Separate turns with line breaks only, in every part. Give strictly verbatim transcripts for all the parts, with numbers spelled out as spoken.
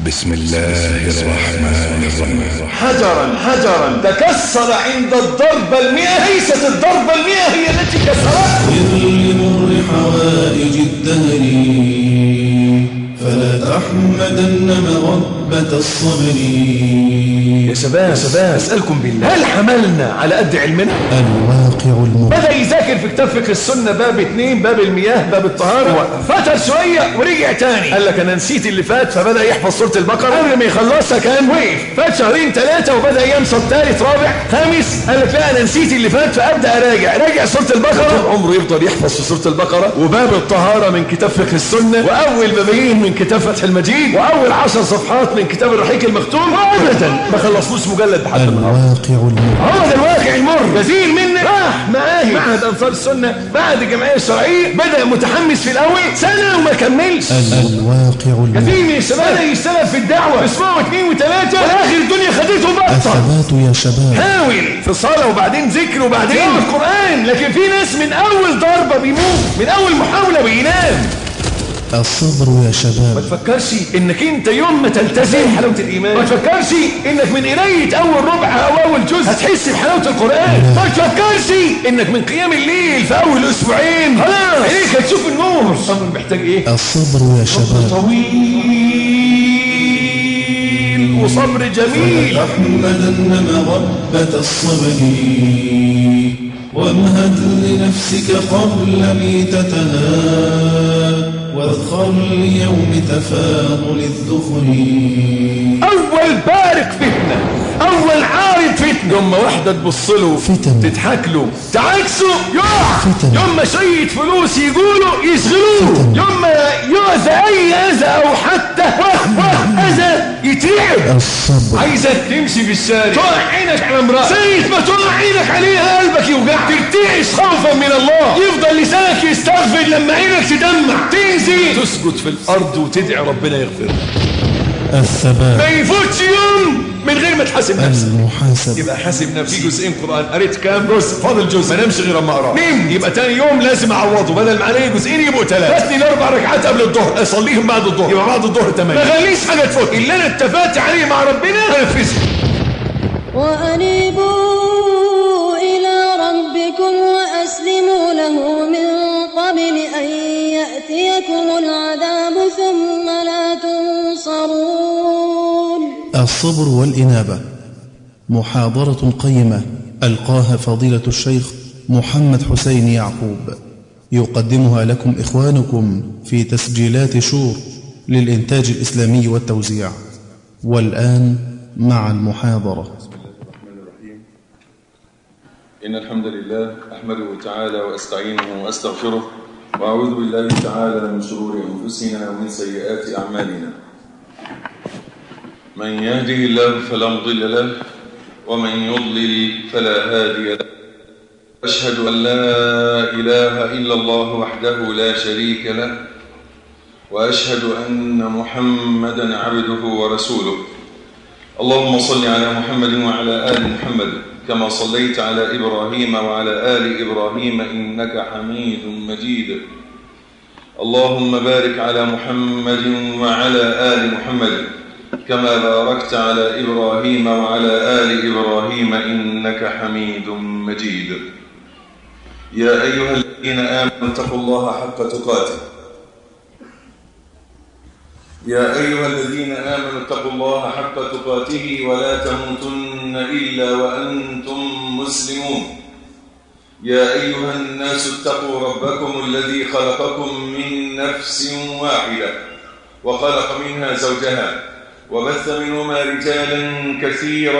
بسم الله الرحمن الرحيم.
حجرا حجرا تكسر عند الضربة المئة، ليست الضربة المئة هي التي كسرت.
لمر حوائج الدهر فلا تحمدن مغبة الصبر.
يا شباب يا شباب اسألكم بالله، هل حملنا على قد علمنا؟
الواقع المر.
بدأ يذاكر في كتاب فقه السنة باب اتنين، باب المياه، باب الطهارة، فتر شوية ورجع تاني قال لك انا نسيت اللي فات، فبدأ يحفظ سورة البقرة. قبل ما يخلصها كان وقف، فات شهرين ثلاثة وبدأ ينصب ثالث رابع خامس، قال لك لا انا نسيت اللي فات فأبدأ اراجع. راجع سورة البقرة، عمره يفضل يحفظ في سورة البقرة وباب الطهارة من كتاب فقه السنة، وأول بابين من كتاب فتح المجيد، وأول عشر صفحات من كتاب الرحيق المختوم، وأبدا ما خلصوش مجلد بحد النهارده.
الواقع المر.
هو ده الواقع المر. كثير منا راح معاهد معهد أنصار السنة، بعد الجمعية الشرعية بدأ متحمس في الأول سنة وما كملش.
الواقع المر.
كثير من الشباب بدأ يشتغل في الدعوة أسبوع واثنين وثلاثة، والآخر الدنيا خدته بطة.
الثبات يا شباب.
حاول في صلاة وبعدين ذكر وبعدين القرآن، لكن في ناس من أول ضربة بيموت، من أول محاولة بينام.
الصبر يا شباب.
ما تفكرش انك انت يوم ما تلتزم حلاوة الايمان، ما تفكرش انك من قراية اول ربع او اول جزء هتحس بحلاوة القرآن، ما تفكرش انك من قيام الليل في اول اسبوعين خلاص عينيك هتشوف النور. الصبر محتاج ايه؟
الصبر يا شباب.
طويل وصبر جميل.
تحمدن مغبة الصبر وامهد لنفسك قبل ميتتها، واذخر ليوم تفاضل الذخر.
اول بارك فتنة، اول عارض فتنة، يوم ما واحدة تبص له
فتن،
تضحك له تعكسه يقع،
فتن.
يوم ما شوية فلوس يقولوا يشغلوه، يوم ما يؤذى اي اذى او حتى اذى يترعب.
الصبر.
عايزك تمشي في الشارع تقع عينك على امرأة، سيد ما تقع عينك عليها قلبك يوجع، ترتعش خوفا من الله، يفضل لسانك يستغفر لما عينك تدمع، تنزل تسجد في الارض وتدعي ربنا يغفر.
الثبات.
ما يفوتش يوم من غير ما تحاسب نفسك.
المحاسب.
يبقى حاسب نفسي. في جزئين قرآن قريت كام جزء؟ فاضل جزء، ما نمشي غير اما اقرا. نمت يبقى تاني يوم لازم اعوضه، بدل ما عليه جزئين يبقوا ثلاثه. فاتني الاربع ركعات قبل الظهر اصليهم بعد الظهر، يبقى بعد الظهر ثمانيه. ما خليش حاجه تفوت، اللي انا اتفقت عليه مع ربنا انفذه.
وأنيبوا إلى ربكم وأسلموا له من قبل أن يأتيكم العذاب ثم لا تنصرون.
الصبر والإنابة، محاضرة قيمة ألقاها فضيلة الشيخ محمد حسين يعقوب، يقدمها لكم إخوانكم في تسجيلات شور للإنتاج الإسلامي والتوزيع. والآن مع المحاضرة.
إن الحمد لله أحمده تعالى وأستعينه وأستغفره، وأعوذ بالله تعالى من شرور أنفسنا ومن سيئات أعمالنا. من يهده الله فلا مضل له، ومن يضلل فلا هادي له. أشهد أن لا إله إلا الله وحده لا شريك له، وأشهد أن محمدا عبده ورسوله. اللهم صل على محمد وعلى آل محمد كما صليت على إبراهيم وعلى آل إبراهيم إنك حميد مجيد. اللهم بارك على محمد وعلى آل محمد كما باركت على إبراهيم وعلى آل إبراهيم إنك حميد مجيد. يا أيها الذين آمنوا اتقوا الله حق تقاته يا أيها الذين آمنوا اتقوا الله حق تقاته ولا تموتن إلا وأنتم مسلمون. يا أيها الناس اتقوا ربكم الذي خلقكم من نفس واحدة وخلق منها زوجها وبث منهما رجالا كثيرا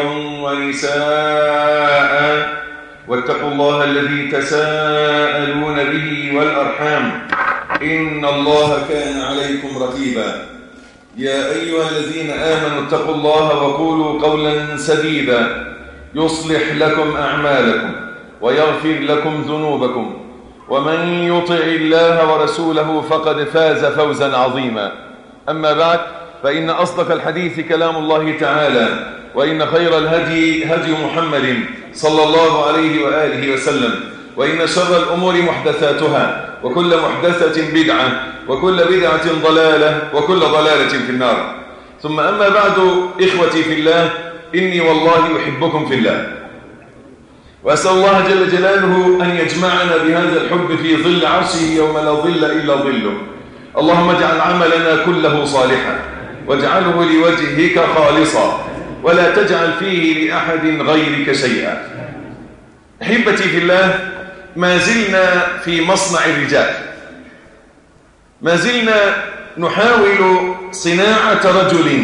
ونساء، واتقوا الله الذي تساءلون به والأرحام إن الله كان عليكم رقيبا. يا أيها الذين آمنوا اتقوا الله وقولوا قولا سديدا يصلح لكم أعمالكم ويغفر لكم ذنوبكم، ومن يطع الله ورسوله فقد فاز فوزا عظيما. أما بعد، فإن أصدق الحديث كلام الله تعالى، وإن خير الهدي هدي محمد صلى الله عليه وآله وسلم، وإن شر الأمور محدثاتها، وكل محدثة بدعة، وكل بدعة ضلالة، وكل ضلالة في النار. ثم أما بعد إخوتي في الله، إني والله أحبكم في الله، وأسأل الله جل جلاله أن يجمعنا بهذا الحب في ظل عرشه يوم لا ظل إلا ظله. اللهم اجعل عملنا كله صالحا واجعله لوجهك خالصا ولا تجعل فيه لأحد غيرك شيئا. أحبتي في الله، ما زلنا في مصنع الرجال، ما زلنا نحاول صناعة رجل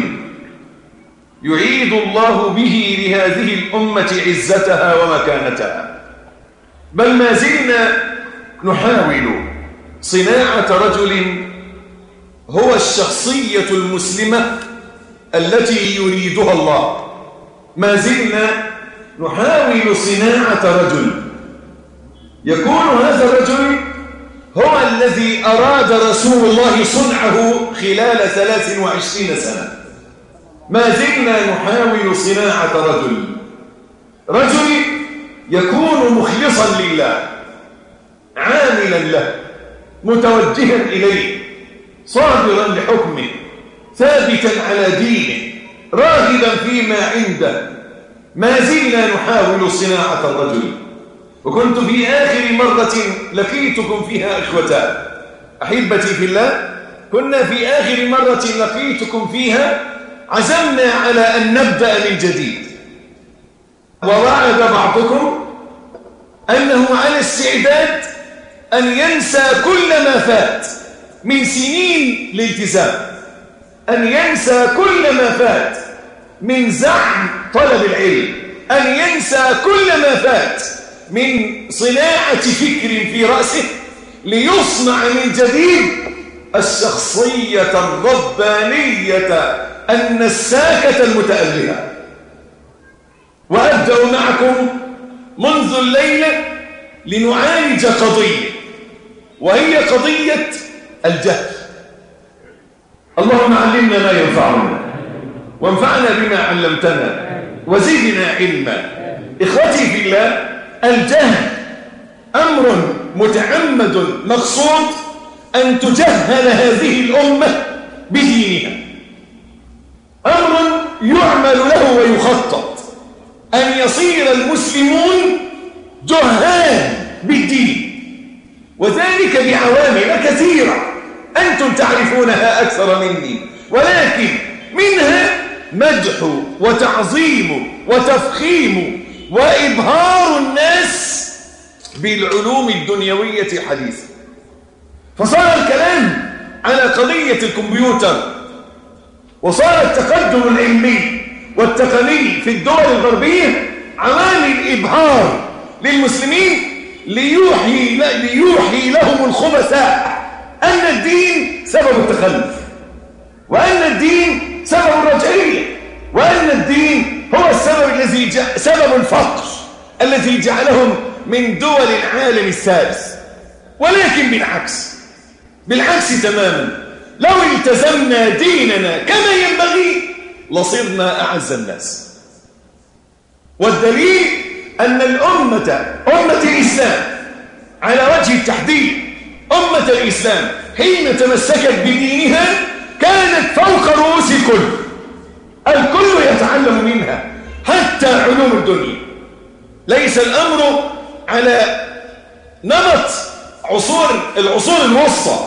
يعيد الله به لهذه الأمة عزتها ومكانتها، بل ما زلنا نحاول صناعة رجل هو الشخصية المسلمة التي يريدها الله. ما زلنا نحاول صناعة رجل يكون هذا الرجل هو الذي أراد رسول الله صنعه خلال ثلاث وعشرين سنة. ما زلنا نحاول صناعة رجل رجل يكون مخلصا لله، عاملا له، متوجها إليه، صابرا لحكمه، ثابتا على دينه، راغبا فيما عنده. ما زلنا نحاول صناعة الرجل. وكنت في آخر مرة لقيتكم فيها إخوتان أحبتي في الله، كنا في آخر مرة لقيتكم فيها عزمنا على أن نبدأ من جديد، ووعد بعضكم أنه على استعداد أن ينسى كل ما فات من سنين الالتزام، أن ينسى كل ما فات من زعم طلب العلم، أن ينسى كل ما فات من صناعة فكر في رأسه ليصنع من جديد الشخصية الربانية النساكة المتألهة. وأبدأ معكم منذ الليلة لنعالج قضية، وهي قضية الجهل. اللهم علمنا ما ينفعنا وانفعنا بما علمتنا وزدنا علما. إخوتي في الله، الجهل أمر متعمد مقصود أن تجهل هذه الأمة بدينها، أمر يعمل له ويخطط أن يصير المسلمون جهال بالدين، وذلك بعوامل كثيرة أنتم تعرفونها أكثر مني، ولكن منها مدح وتعظيم وتفخيم وإبهار الناس بالعلوم الدنيوية حديثا. فصار الكلام على قضية الكمبيوتر، وصار التقدم العلمي والتقني في الدول الغربية عوامل إبهار للمسلمين ليوحي, ليوحي لهم الخبثاء أن الدين سبب التخلف، وأن الدين سبب الرجعية، وأن الدين هو السبب الذي جع... سبب الفقر الذي جعلهم من دول العالم الثالث. ولكن بالعكس، بالعكس تماما، لو التزمنا ديننا كما ينبغي لصرنا أعز الناس. والدليل أن الأمة أمة الإسلام على وجه التحديد، أمة الإسلام حين تمسكت بدينها كانت فوق رؤوس الكل، الكل يتعلم منها حتى علوم الدنيا. ليس الأمر على نمط عصور العصور الوسطى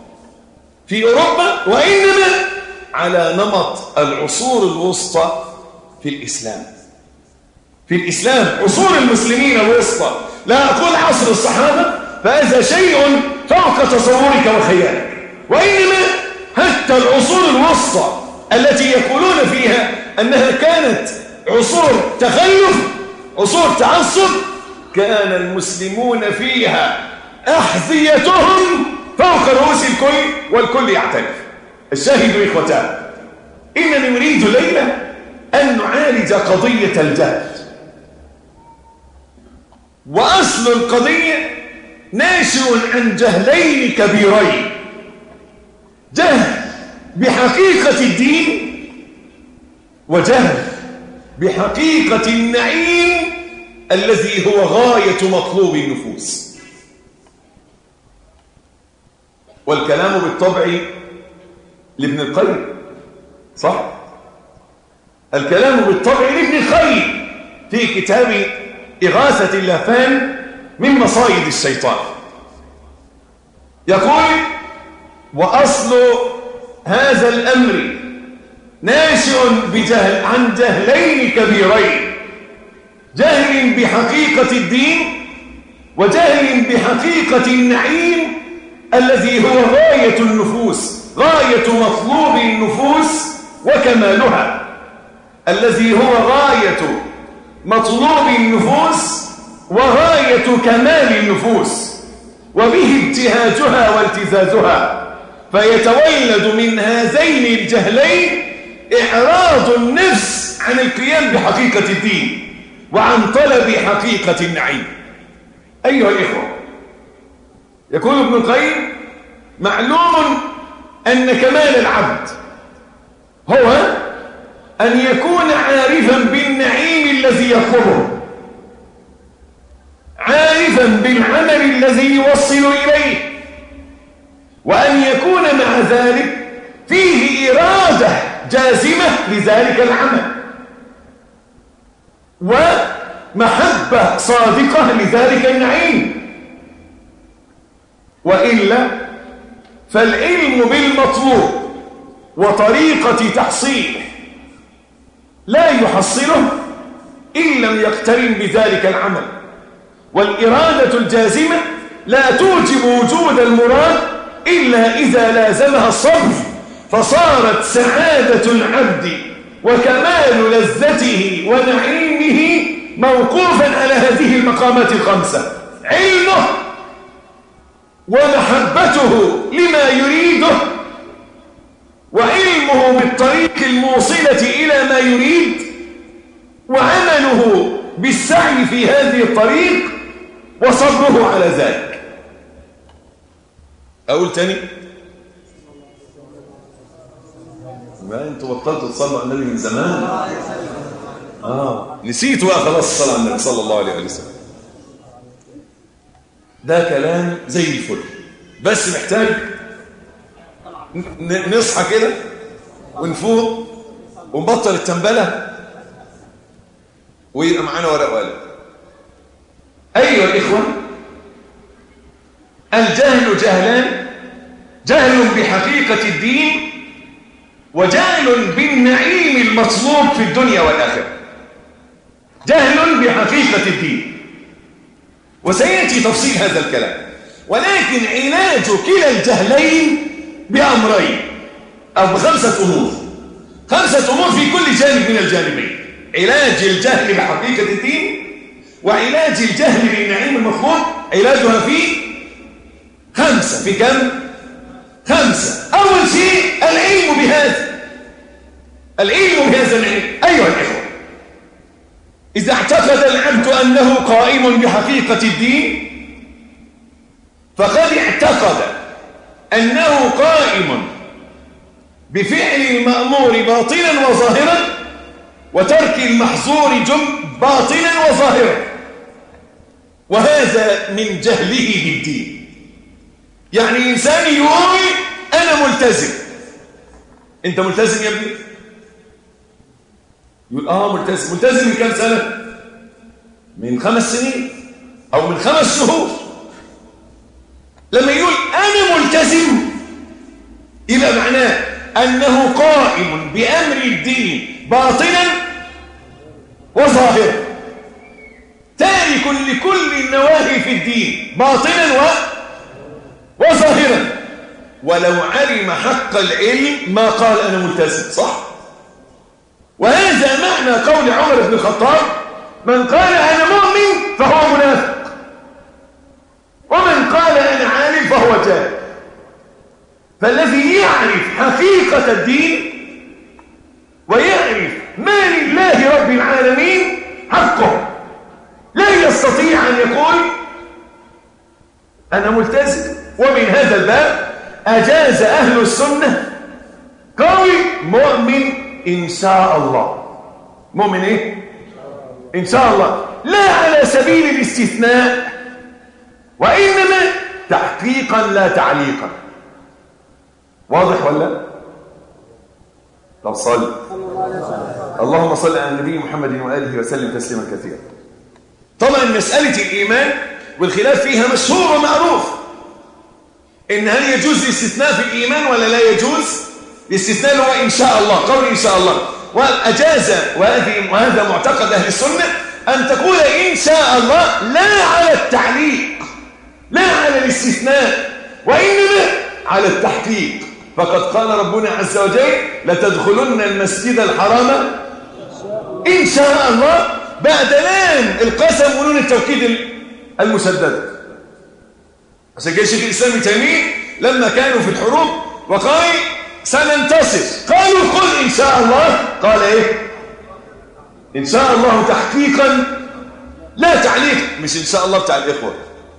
في أوروبا، وإنما على نمط العصور الوسطى في الإسلام. في الإسلام عصور المسلمين الوسطى، لا أقول عصر الصحابة فهذا شيء فوق تصورك وخيالك، وإنما حتى العصور الوسطى التي يقولون فيها أنها كانت عصور تخلف، عصور تعصب، كان المسلمون فيها أحذيتهم فوق رؤوس الكل والكل يعترف. الشاهد إخوتان، إنني نريد ليلة أن نعالج قضية الجهل. وأصل القضية ناشئ عن جهلين كبيرين: جهل بحقيقة الدين، وجهل بحقيقة النعيم الذي هو غاية مطلوب النفوس. والكلام بالطبع لابن القيم، صح؟
الكلام بالطبع لابن القيم في كتاب إغاثة اللهفان من مصائد الشيطان. يقول: وأصل هذا الأمر ناشئ بجهل عن جهلين كبيرين: جهل بحقيقة الدين وجهل بحقيقة النعيم الذي هو غاية النفوس، غاية مطلوب النفوس وكمالها، الذي هو غاية مطلوب النفوس وغاية كمال النفوس، وبه ابتهاجها والتزازها. فيتولد من هذين الجهلين إعراض النفس عن القيام بحقيقة الدين وعن طلب حقيقة النعيم. أيها الإخوة، يقول ابن القيم: معلوم أن كمال العبد هو أن يكون عارفا بالنعيم الذي يطلبه، عارفا بالعمل الذي يوصل إليه، وأن يكون مع ذلك فيه إرادة جازمة لذلك العمل ومحبة صادقة لذلك النعيم. وإلا فالعلم بالمطلوب وطريقة تحصيله لا يحصله إن لم يقترن بذلك العمل، والإرادة الجازمة لا توجب وجود المراد إلا إذا لازمها الصبر، فصارت سعادة العبد وكمال لذته ونعيمه موقوفا على هذه المقامات الخمسة: علمه ومحبته لما يريده، وعلمه بالطريق الموصلة إلى ما يريد، وعمله بالسعي في هذه الطريق، وصبره على ذلك. أقول تاني: ما أنتوا بطلتوا تصلوا على النبي من زمان. آه نسيتوا بقى خلاص الصلاة على النبي صلى الله عليه وسلم. ده كلام زي الفل، بس محتاج نصحى كده ونفوق ونبطل التنبلة ويبقى معانا ورق وقلم. أيها الإخوة، الجهل جهلان: جهل بحقيقة الدين وجهل بالنعيم المطلوب في الدنيا والآخرة. جهل بحقيقة الدين، وسيأتي تفصيل هذا الكلام، ولكن علاج كلا الجهلين بأمرين أو بخمسة أمور. خمسة أمور في كل جانب من الجانبين: علاج الجهل بحقيقة الدين، وعلاج الجهل بالنعيم المطلوب، علاجها في خمسة. في كم؟ خمسة. أول شيء العلم بهذا، العلم بهذا العلم. أيها الإخوة، إذا اعتقد العبد أنه قائم بحقيقة الدين فقد اعتقد أنه قائم بفعل المأمور باطنا وظاهرا وترك المحظور باطنا وظاهرا، وهذا من جهله بالدين. يعني إنسان يقول أنا ملتزم. أنت ملتزم يا ابني؟ يقول آه ملتزم. ملتزم من كم سنة؟ من خمس سنين أو من خمس شهور. لما يقول أنا ملتزم يبقى معناه أنه قائم بأمر الدين باطنا وظاهرا، تارك لكل النواهي في الدين باطنا و... وظاهرا. ولو علم حق العلم ما قال أنا ملتزم، صح؟ وهذا معنى قول عمر بن الخطاب: من قال أنا مؤمن فهو منافق، ومن قال أنا عالم فهو جاهل. فالذي يعرف حقيقة الدين ويعرف ما لله رب العالمين حقه لا يستطيع أن يقول أنا ملتزم. ومن هذا الباب أجاز أهل السنة قول مؤمن إن شاء الله. مؤمن إيه؟ إن شاء الله، لا على سبيل الاستثناء، وإنما تحقيقا لا تعليقا. واضح ولا؟ طب صلي. اللهم صل على النبي محمد وآله وسلم تسليما كثيرا. طبعا مسألة الإيمان والخلاف فيها مشهور ومعروف، إن هل يجوز الاستثناء في الإيمان ولا لا يجوز؟ الاستثناء هو إن شاء الله، قول إن شاء الله، وأجاز وهذه وهذا معتقد أهل السنة أن تقول إن شاء الله لا على التعليق، لا على الاستثناء، وإنما على التحقيق. فقد قال ربنا عز وجل لتدخلن المسجد الحرام إن شاء الله بعد لام القسم ونون التوكيد المسدد. عشان كده شيخ الإسلام ابن تيمية لما كانوا في الحروب وقال سننتصر، قالوا قل إن شاء الله، قال إيه؟ إن شاء الله تحقيقا لا تعليق، مش إن شاء الله بتاع الإخوة.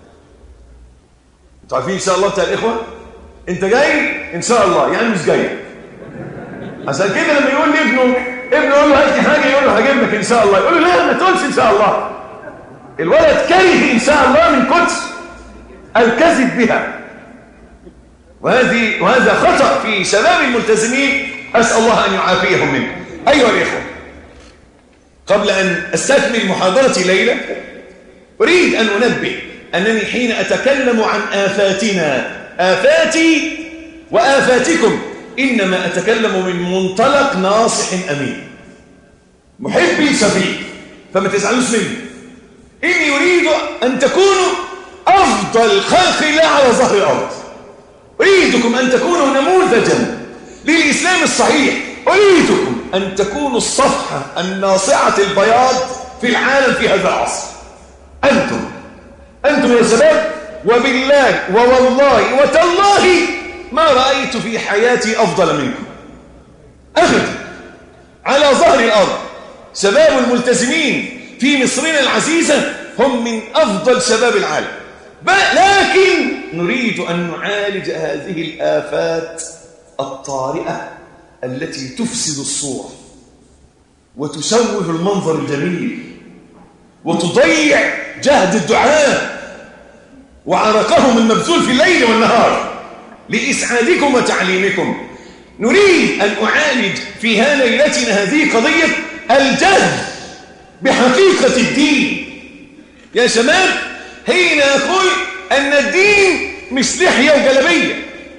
انتوا عارفين إن شاء الله بتاع الإخوة؟ أنت جاي إن شاء الله يعني مش جاي. عشان كده لما يقول لابنه ابنه يقول له هات لي حاجة، يقول له هجيب لك إن شاء الله، يقول له لا ما تقولش إن شاء الله. الولد كره إن شاء الله من كتر الكذب بها، وهذه وهذا خطأ في شباب الملتزمين، أسأل الله أن يعافيهم منه. أيها الإخوة، قبل أن أستكمل محاضرتي ليلة أريد أن أنبه أنني حين أتكلم عن آفاتنا، آفاتي وآفاتكم، إنما أتكلم من منطلق ناصح أمين محبي شفيق، فما تزعلوش مني. إني أريد أن تكونوا أفضل خلق الله على ظهر الأرض، أريدكم أن تكونوا نموذجا للإسلام الصحيح، أريدكم أن تكونوا الصفحة الناصعة البياض في العالم في هذا العصر. أنتم أنتم يا شباب، وبالله ووالله وتالله ما رأيت في حياتي أفضل منكم أبدا على ظهر الأرض. شباب الملتزمين في مصرنا العزيزة هم من أفضل شباب العالم، لكن نريد أن نعالج هذه الآفات الطارئة التي تفسد الصورة وتشوه المنظر الجميل وتضيع جهد الدعاء وعرقهم المبذول في الليل والنهار لإسعادكم وتعليمكم. نريد أن أعالج في ليلتنا هذه قضية الجهل بحقيقة الدين. يا شباب، حين أقول أن الدين مش لحية وجلبية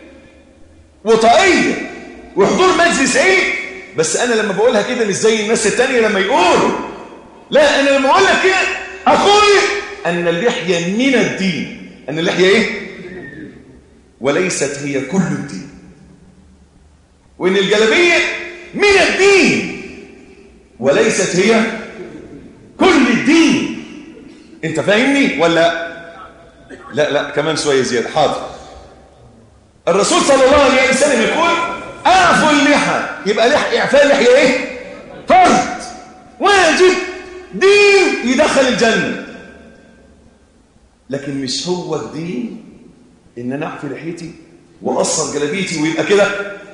وطاقية وحضور مجلس علم بس، أنا لما بقولها كده مش زي الناس التانية لما يقولوا، لا، أنا لما أقولها كده أقول أن اللحية من الدين، أن اللحية إيه؟ وليست هي كل الدين، وأن الجلبية من الدين وليست هي كل الدين. أنت فاهمني ولا لا؟ لا كمان شوية زيادة. حاضر. الرسول صلى الله عليه وسلم يقول أعفوا اللحى، يبقى لحى إعفاء اللحية إيه؟ فرض واجب دين يدخل الجنة، لكن مش هو الدين إن أنا أعفي لحيتي وأقصر جلابيتي ويبقى كده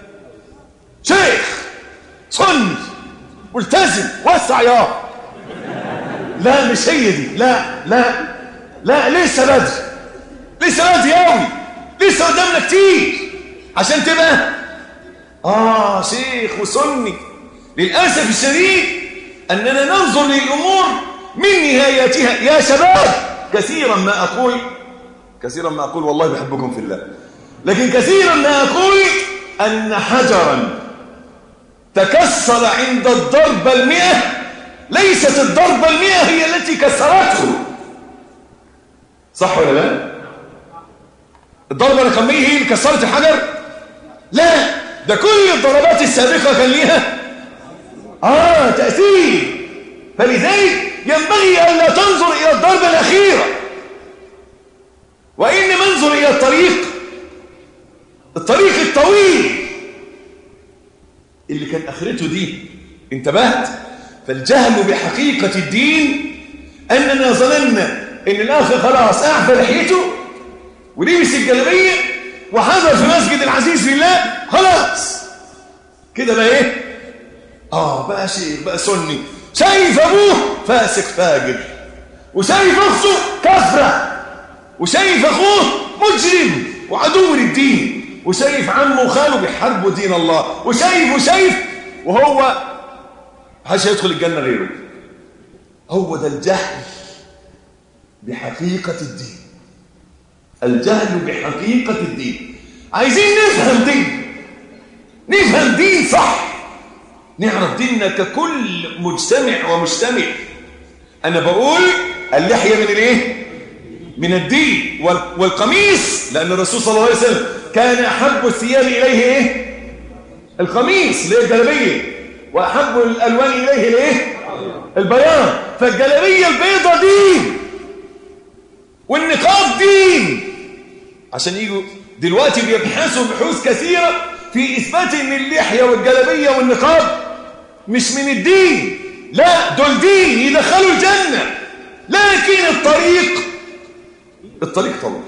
شيخ صني ملتزم وسع يا لا، مش هي دي. لا لا لا، لسه بدري، لسه بدري قوي، لسه قدامنا كتير عشان تبقى آه شيخ وسني. للأسف الشديد أننا ننظر للأمور من نهايتها. يا شباب، كثيرا ما أقول كثيرا ما أقول والله بحبكم في الله، لكن كثيرا ما أقول أن حجرا تكسر عند الضربة المئة ليست الضربة المئة هي التي كسرته. صح ولا لا؟ الضربة رقم مئة هي اللي كسرت الحجر؟ لا، ده كل الضربات السابقة كان ليها آه تأثير. فلذلك ينبغي أن لا تنظر إلى الضربة الأخيرة، وإنما انظر إلى الطريق الطريق الطويل اللي كان آخرته دي. انتبهت؟ فالجهل بحقيقة الدين أننا ظننا إن الآخر خلاص أعفى لحيته ولبس الجلابية وحضر في مسجد العزيز لله، خلاص كده بقى إيه؟ آه بقى شيخ، بقى سني، شايف أبوه فاسق فاجر، وشايف أخته كفرة، وشايف أخوه مجرم وعدو للدين، وشايف عمه وخاله بيحاربوا دين الله، وشايف وشايف وهو محدش هيدخل الجنة غيره. هو ده الجهل بحقيقة الدين. الجهل بحقيقة الدين. عايزين نفهم دين، نفهم دين صح، نعرف ديننا ككل مجتمع ومجتمع. أنا بقول اللحية من الايه؟ من الدين. والقميص، لأن الرسول صلى الله عليه وسلم كان أحب الثياب إليه ايه؟ القميص اللي هي الجلابية، وأحب الألوان إليه الايه؟ البياض. فالجلابية البيضة دين، والنقاب دين. عشان يجوا دلوقتي بيبحثوا بحوث كثيرة في إثبات أن اللحية والجلابية والنقاب مش من الدين. لا، دول دين يدخلوا الجنة، لكن الطريق الطريق طويل،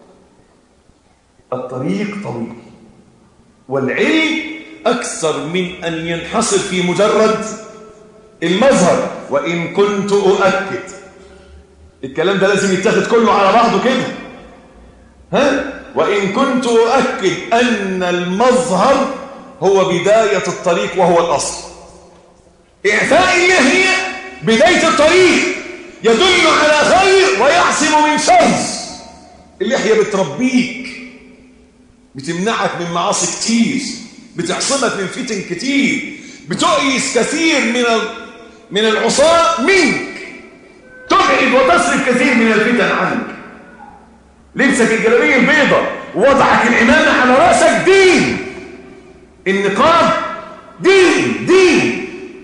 الطريق طويل. والعلم أكثر من أن ينحصر في مجرد المظهر. وإن كنت أؤكد، الكلام ده لازم يتاخد كله على بعضه كده، ها؟ وإن كنت أؤكد أن المظهر هو بداية الطريق وهو الأصل. إعفاء اللحية بداية الطريق، يدل على خير ويعصم من شر. اللحية بتربيك، بتمنعك من معاصي كتير، بتعصمك من فتن كتير، بتؤيس كثير من من العصاة منك، تبعد وتصرف كثير من الفتن عنك. لبسك الجلابية البيضة ووضعك العمامة على رأسك دين. النقاب دين دين.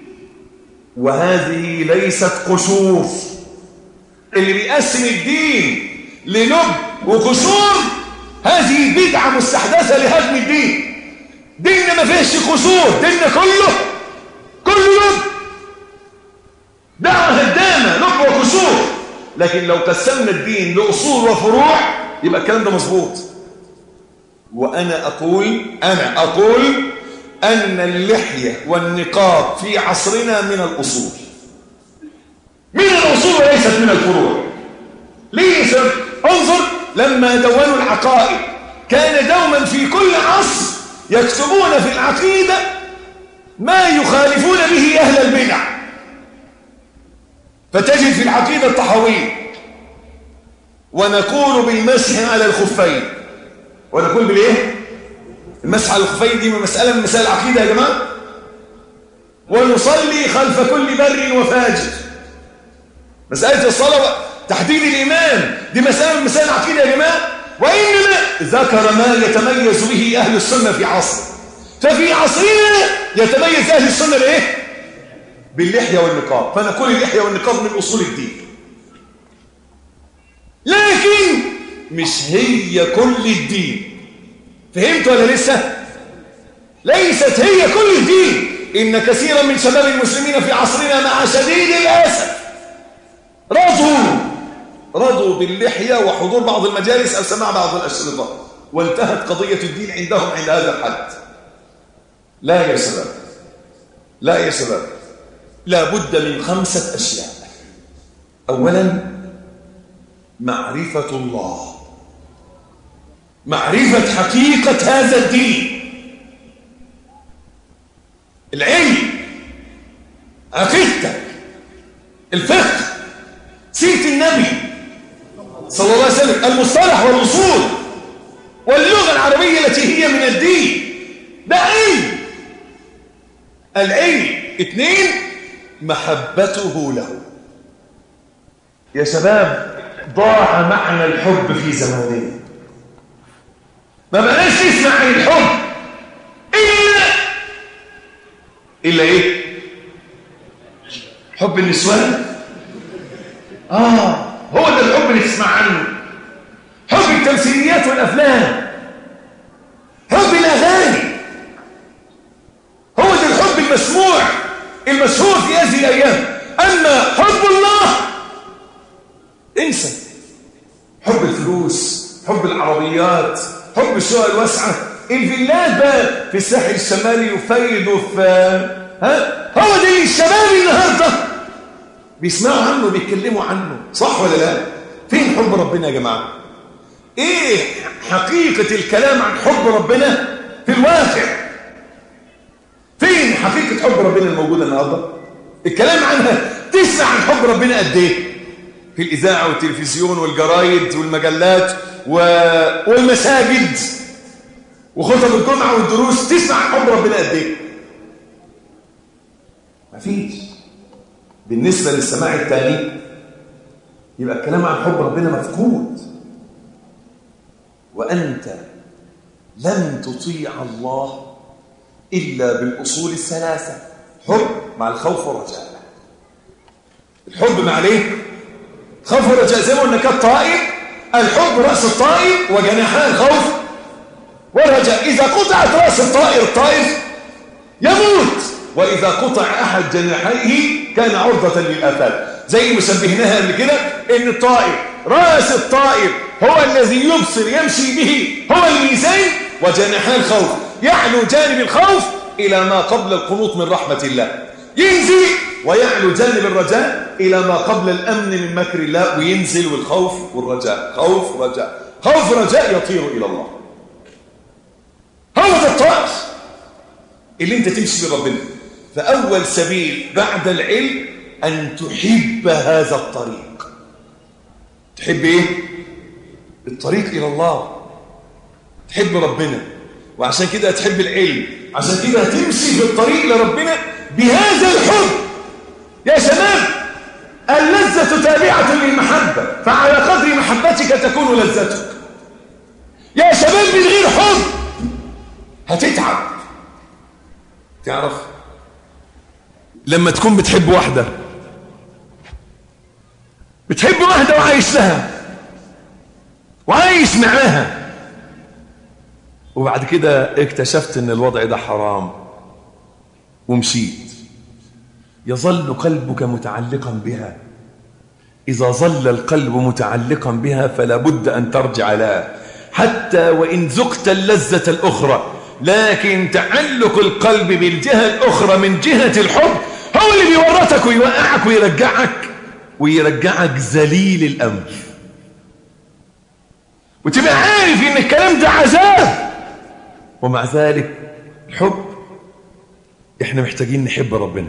وهذه ليست قشور. اللي بيقسم الدين لنب وقشور هذه بدعة مستحدثة لهدم الدين. ديننا ما فيهش قشور، ديننا كله كله نب، دعوة هدامة، نب وقشور. لكن لو قسمنا الدين لأصول وفروع يبقى الكلام ده مظبوط. وأنا أقول أنا أقول أن اللحية والنقاب في عصرنا من الأصول، من الأصول وليست من الفروع. ليس انظر لما دونوا العقائد كان دوما في كل عصر يكتبون في العقيدة ما يخالفون به أهل البدع. فتجد في العقيدة الطحاوية ونقول بالمسح على الخفين، ونقول بالايه؟ المسح على الخفين دي مسألة من مسائل العقيدة يا جماعة. ونصلي خلف كل بر وفاجر، مسألة الصلاة تحديد الإمام دي مسألة من مسائل العقيدة يا جماعة. وإنما ذكر ما يتميز به أهل السنة في عصره. ففي عصرنا يتميز أهل السنة بإيه؟ باللحية والنقاب. فنقول اللحية والنقاب من أصول الدين، لكن مش هي كل الدين. فهمت ولا لسه؟ ليست هي كل الدين. إن كثيرا من شباب المسلمين في عصرنا مع شديد الأسف رضوا رضوا باللحية وحضور بعض المجالس أو سماع بعض الأشرطة، وانتهت قضية الدين عندهم عند هذا الحد. لا يا شباب، لا يا شباب، لا بد من خمسة أشياء. أولا معرفة الله، معرفة حقيقة هذا الدين، العلم، عقيدتك، الفقه، سيرة النبي صلى الله عليه وسلم، المصطلح والأصول واللغة العربية التي هي من الدين. ده علم. العلم. اثنين محبته له. يا شباب ضاع معنى الحب في زماننا، ما بقاش نسمع عن الحب إلا إلا إيه؟ حب النسوان. آه هو ده الحب اللي تسمع عنه. حب التمثيليات والأفلام، حب الأغاني، هو ده الحب المسموع المشهور في هذه الأيام. أما حب الله انسى. حب الفلوس، حب العربيات، حب الشقق الواسعة، الفيلات بقى في الساحل الشمالي وفيد وفي ها، هو ده اللي الشباب النهارده بيسمعوا عنه بيتكلموا عنه، صح ولا لا؟ فين حب ربنا يا جماعة؟ ايه حقيقة الكلام عن حب ربنا في الواقع؟ فين حقيقة حب ربنا الموجودة النهارده؟ الكلام عنها تسمع عن حب ربنا قد ايه في الإذاعة والتلفزيون والجرايد والمجلات و... والمساجد وخطب الجمعة والدروس، تسمع عن حب ربنا قد ايه؟ مفيش. بالنسبة للسماع التاني يبقى الكلام عن حب ربنا مفقود. وأنت لن تطيع الله إلا بالأصول الثلاثة: حب مع الخوف والرجاء. الحب مع ليه؟ خوف والرجاء. زي ما قلنا كالطائر، الحب رأس الطائر وجناحان الخوف والرجاء. إذا قطعت رأس الطائر الطائر يموت، وإذا قطع أحد جناحيه كان عرضة للآفات. زي ما سبهناها قبل كده إن الطائر رأس الطائر هو الذي يبصر يمشي به هو الميزان، وجناحان الخوف يعلو جانب الخوف إلى ما قبل القنوط من رحمة الله ينزل، ويعلو جانب الرجاء إلى ما قبل الأمن من مكر الله وينزل، والخوف والرجاء خوف رجاء خوف رجاء يطير إلى الله. هو ده الطائر اللي انت تمشي بربنا. فأول سبيل بعد العلم أن تحب هذا الطريق. تحب إيه؟ الطريق إلى الله، تحب ربنا، وعشان كده تحب العلم، عشان كده تمشي في الطريق لربنا بهذا الحب. يا شباب، اللذة تابعة للمحبة، فعلى قدر محبتك تكون لذتك. يا شباب، من غير حب هتتعب. تعرف لما تكون بتحب واحدة بتحب واحدة وعايش لها وعايش معاها، وبعد كده اكتشفت ان الوضع ده حرام ومشيت، يظل قلبك متعلقا بها. إذا ظل القلب متعلقا بها فلا بد أن ترجع لها، حتى وإن ذقت اللذة الأخرى. لكن تعلق القلب بالجهة الأخرى من جهة الحب هو اللي بيورطك ويوقعك ويرجعك ويرجعك ذليل الأمر، وتبقى عارف إن الكلام ده عذاب. ومع ذلك الحب، إحنا محتاجين نحب ربنا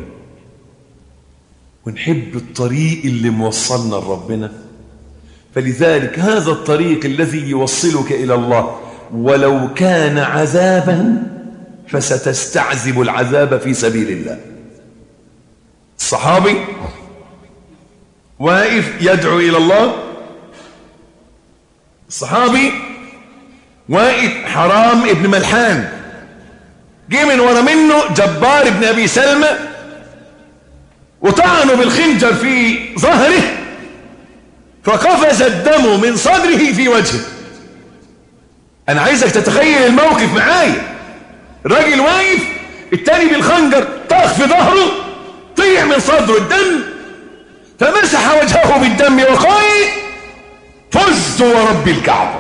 ونحب الطريق اللي موصلنا لربنا. فلذلك هذا الطريق الذي يوصلك إلى الله ولو كان عذابا فستستعذب العذاب في سبيل الله. الصحابي واقف يدعو إلى الله، الصحابي واقف حرام ابن ملحان جه من ورا منه جبار ابن أبي سلمى وطعنه بالخنجر في ظهره فقفز الدم من صدره في وجهه. أنا عايزك تتخيل الموقف معايا. الراجل واقف، التاني بالخنجر طاخ في ظهره، طيع من صدره الدم، فمسح وجهه بالدم وقال: فزت ورب الكعبة،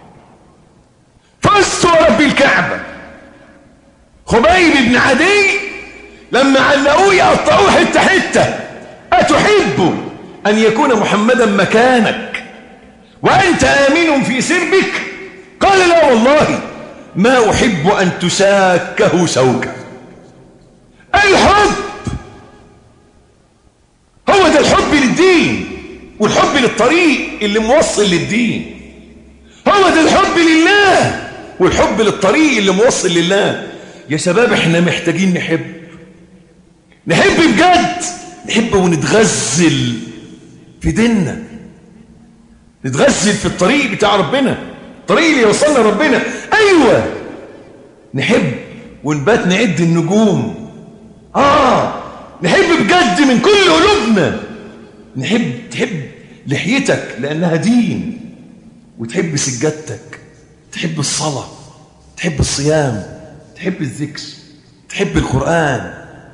فزت ورب الكعبة. خبيب بن عدي لما علقوه يقطعوه حتة حتة: أتحب أن يكون محمدا مكانك وأنت آمن في سربك؟ قال: لا والله ما أحب أن تشاكه شوكة. الحب هو ده الحب للدين، والحب للطريق اللي موصل للدين. هو ده الحب لله والحب للطريق اللي موصل لله. يا شباب، احنا محتاجين نحب نحب بجد، نحب ونتغزل في ديننا، نتغزل في الطريق بتاع ربنا، الطريق اللي يوصلنا ربنا. ايوه، نحب ونبات نعد النجوم. اه نحب بجد من كل قلوبنا. نحب، تحب لحيتك لانها دين، وتحب سجادتك، تحب الصلاة، تحب الصيام، تحب الذكر، تحب القرآن،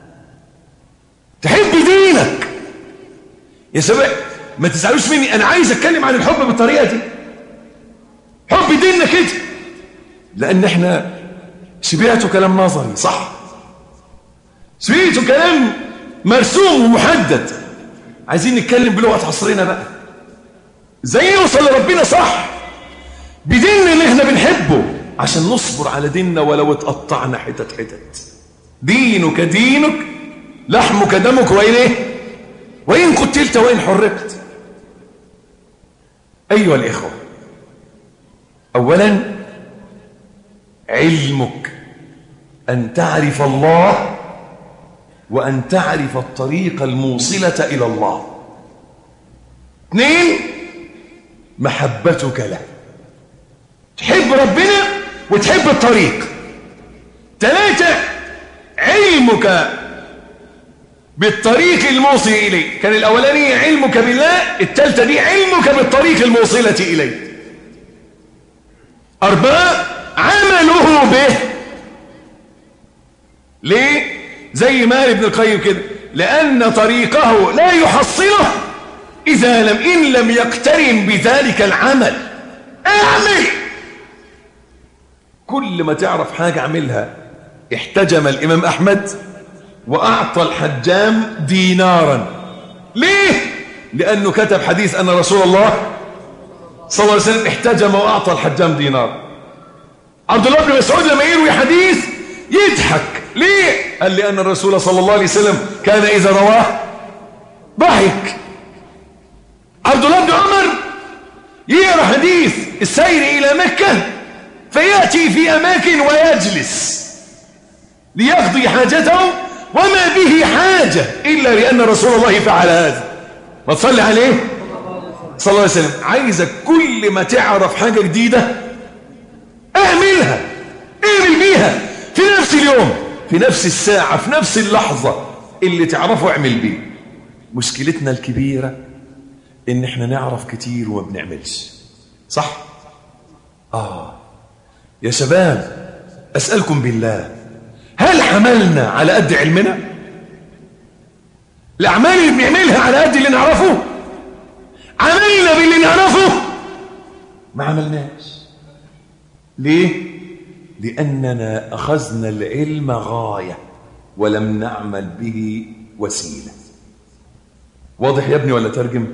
تحب دينك. يا شباب ما تزعلوش مني، انا عايز اتكلم عن الحب بالطريقة دي، حب ديننا كده، لان احنا شبيعته كلام نظري صح، شبيعته كلام مرسوم ومحدد. عايزين نتكلم بلغة عصرنا بقى، ازاي نوصل لربنا صح بديننا اللي احنا بنحبه، عشان نصبر على ديننا ولو اتقطعنا حتت حتت. دينك دينك لحمك دمك وإن إيه؟ وإن قتلت وإن حرقت. أيها الإخوة، أولا علمك أن تعرف الله وأن تعرف الطريق الموصلة إلى الله. اثنين، محبتك له، تحب ربنا وتحب الطريق. ثلاثة، علمك بالطريق الموصل إليه. كان الأولانية علمك بالله، الثالثة دي علمك بالطريق الموصلة إليه. أربعة، عمله به. ليه؟ زي ما قال ابن القيم كده، لأن طريقه لا يحصله إذا لم إن لم يقترن بذلك العمل. اعمل، كل ما تعرف حاجة اعملها. احتجم الإمام أحمد وأعطى الحجام دينارا. ليه؟ لأنه كتب حديث أن رسول الله صلى الله عليه وسلم احتجم وأعطى الحجام دينار. عبد الله بن مسعود لما يروي حديث يضحك. ليه؟ قال لأن الرسول صلى الله عليه وسلم كان إذا رواه ضحك. عبد الله بن عمر يقرأ حديث السير إلى مكة فيأتي في أماكن ويجلس ليقضي حاجته وما به حاجة إلا لأن رسول الله فعل هذا. ما تصلي عليه صلى الله عليه وسلم. عايزك كل ما تعرف حاجة جديدة اعملها، اعمل بيها في نفس اليوم، في نفس الساعة، في نفس اللحظة اللي تعرفه اعمل بيه. مشكلتنا الكبيرة ان احنا نعرف كتير وما بنعملش. صح؟ آه يا شباب، أسألكم بالله، هل حملنا على قد علمنا؟ الأعمال اللي بنعملها على قد اللي نعرفه؟ عملنا باللي نعرفه؟ ما عملناش. ليه؟ لأننا أخذنا العلم غاية ولم نعمل به وسيلة. واضح يا ابني ولا ترجم؟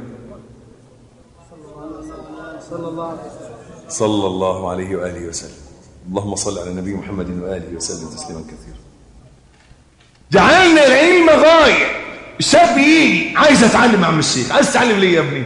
صلى الله عليه وسلم. صلى الله عليه وآله وسلم. اللهم صل على النبي محمد وآله وسلم تسليما كثيرا. جعلنا العلم غاية. الشاب يجي عايز اتعلم عم الشيخ. عايز تتعلم ليه يا ابني؟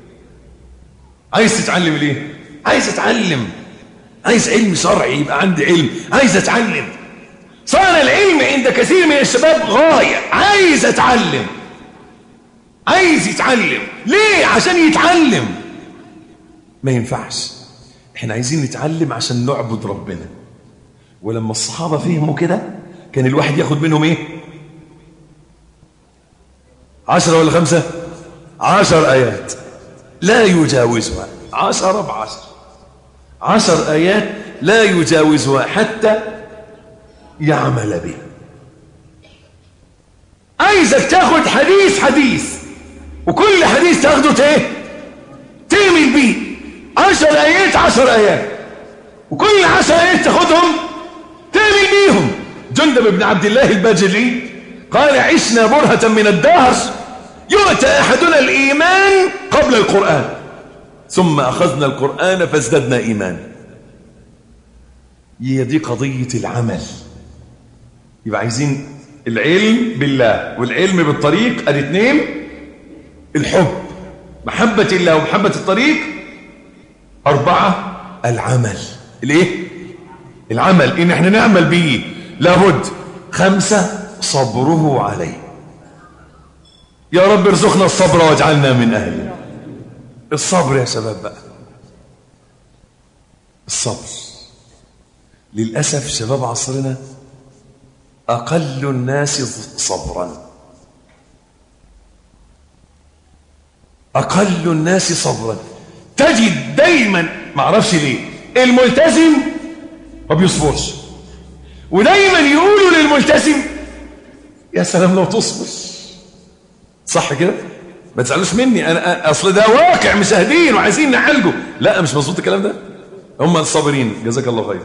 عايز تتعلم ليه؟ عايز اتعلم، عايز علم شرعي، يبقى عندي علم، عايز اتعلم. صار العلم عند كثير من الشباب غاية، عايز اتعلم، عايز يتعلم. ليه؟ عشان يتعلم. ما ينفعش. احنا عايزين نتعلم عشان نعبد ربنا. ولما الصحابة فهموا كده كان الواحد ياخد منهم ايه؟ عشرة ولا خمسة؟ عشر آيات لا يجاوزها. عشرة بعشر، عشر آيات لا يجاوزها حتى يعمل به. عايزك تاخد حديث حديث، وكل حديث تاخده ايه؟ تعمل بيه. عشر آيات عشر آيات، وكل عشر آيات تاخدهم تعمل بيهم. جندب بن عبد الله الباجلي قال: عشنا برهة من الدهر يؤتى أحدنا الإيمان قبل القرآن، ثم أخذنا القرآن فازددنا إيمان. هي دي قضية العمل. يبقى عايزين العلم بالله والعلم بالطريق. الاثنين، الحب، محبة الله ومحبة الطريق. أربعة، العمل. الايه؟ العمل، إن احنا نعمل به لابد. خمسة، صبره عليه. يا رب ارزقنا الصبر واجعلنا من أهله. الصبر يا شباب بقى، الصبر. للأسف شباب عصرنا أقل الناس صبرا، أقل الناس صبرا. تجد دايما، ما اعرفش ليه، الملتزم ما بيصبرش، ودايما يقولوا للملتزم يا سلام لو تصبر. صح كده؟ ما تزعلوش مني، انا اصل ده واقع مشاهدين وعايزين نعالجه. لا مش مظبوط الكلام ده. هم الصابرين، جزاك الله خير.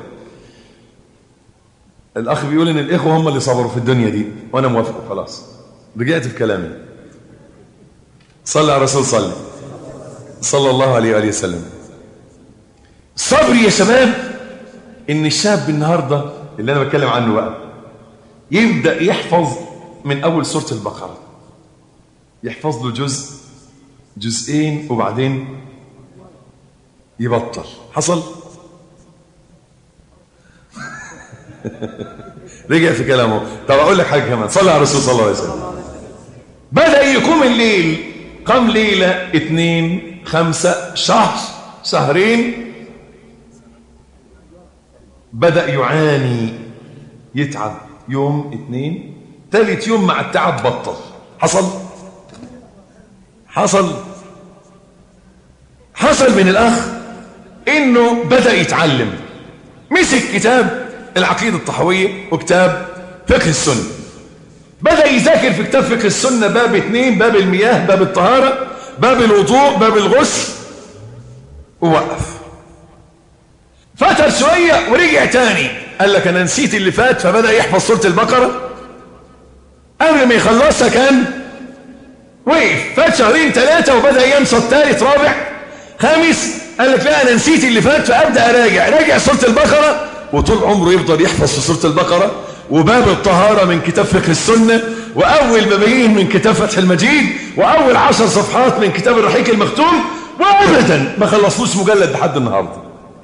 الاخ بيقول ان الاخوه هم اللي صبروا في الدنيا دي، وانا موافق. خلاص رجعت في كلامي. صلى على الرسول، صلى صلى الله عليه وآله وسلم. الصبر يا شباب، ان الشاب النهارده اللي انا بتكلم عنه بقى يبدا يحفظ من أول سورة البقرة يحفظ له جزء جزئين وبعدين يبطل. حصل؟ رجع في كلامه. طب أقول لك حاجة كمان، صلى على الرسول صلى الله عليه وسلم. بدأ يقوم الليل، قام ليلة اتنين خمسة شهر شهرين، بدأ يعاني يتعب يوم اتنين، ثالث يوم مع التعب بطل. حصل؟ حصل حصل من الأخ إنه بدأ يتعلم، مسك كتاب العقيدة الطحوية وكتاب فقه السنة، بدأ يذاكر في كتاب فقه السنة باب اتنين، باب المياه، باب الطهارة، باب الوضوء، باب الغسل، ووقف. فتر شوية ورجع تاني، قال لك أنا نسيت اللي فات، فبدأ يحفظ سورة البقرة. قبل ما يخلصها كان وقف. فات شهرين ثلاثة وبدأ ينسى الثالث رابع خامس، قال لك لا أنا نسيت اللي فات، فأبدأ أراجع. راجع سورة البقرة، وطول عمره يفضل يحفظ في سورة البقرة وباب الطهارة من كتاب فقه السنة، وأول بابين من كتاب فتح المجيد، وأول عشر صفحات من كتاب الرحيق المختوم، وأبدا ما خلصوش مجلد لحد النهاردة.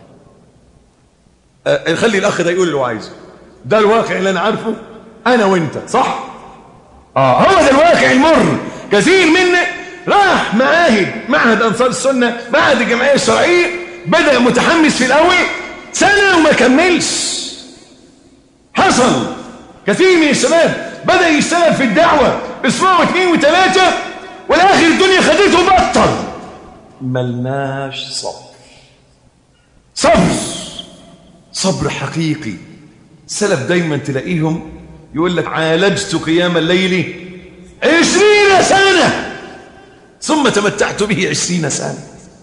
أه خلي الأخ ده يقول اللي هو عايزه، ده الواقع اللي أنا عارفه أنا وأنت، صح؟ آه هو ده الواقع المر. كثير منا راح معاهد، معهد أنصار السنة، معهد الجمعية الشرعية، بدأ متحمس في الأول سنة وما كملش. حصل كثير من الشباب بدأ يشتغل في الدعوة اسبوع واثنين وثلاثة، والآخر الدنيا خدته بطل. ملناش صبر، صبر صبر حقيقي. السلف دايما تلاقيهم يقول لك عالجت قيام الليل عشرين سنة ثم تمتعت به عشرين سنة.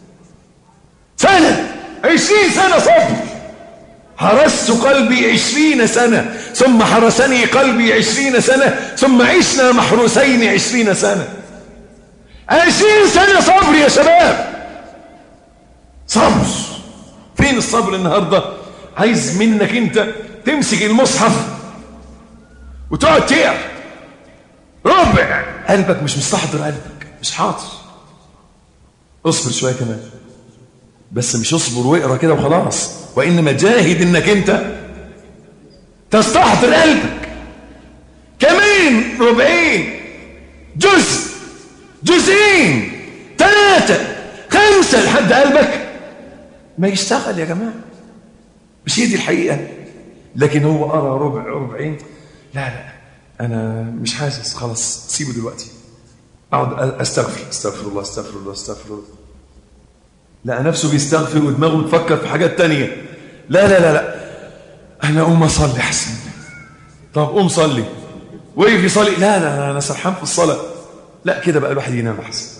سنة عشرين سنة صبر. حرست قلبي عشرين سنة ثم حرسني قلبي عشرين سنة ثم عشنا محروسين عشرين سنة. عشرين سنة صبر يا شباب، صبر. فين الصبر النهاردة؟ عايز منك انت تمسك المصحف وتقعد تقرا ربع، قلبك مش مستحضر، قلبك مش حاضر. اصبر شوية كمان، بس مش اصبر واقرا كده وخلاص، وإنما جاهد انك انت تستحضر قلبك. كمان ربعين، جزء، جزئين، ثلاثة، خمسة، لحد قلبك ما يشتغل يا جماعة. مش هي دي الحقيقة. لكن هو قرا ربع ربعين، لا لا أنا مش حاسس، خلاص سيبه دلوقتي، أقعد أستغفر استغفر الله استغفر الله استغفر الله. لا نفسه بيستغفر ودماغه بتفكر في حاجات تانية. لا لا لا لا أنا أقوم أصلي حسن. طب قوم صلي، وقف يصلي، لا لا أنا سرحان في الصلاة. لا كده بقى الواحد ينام حسن.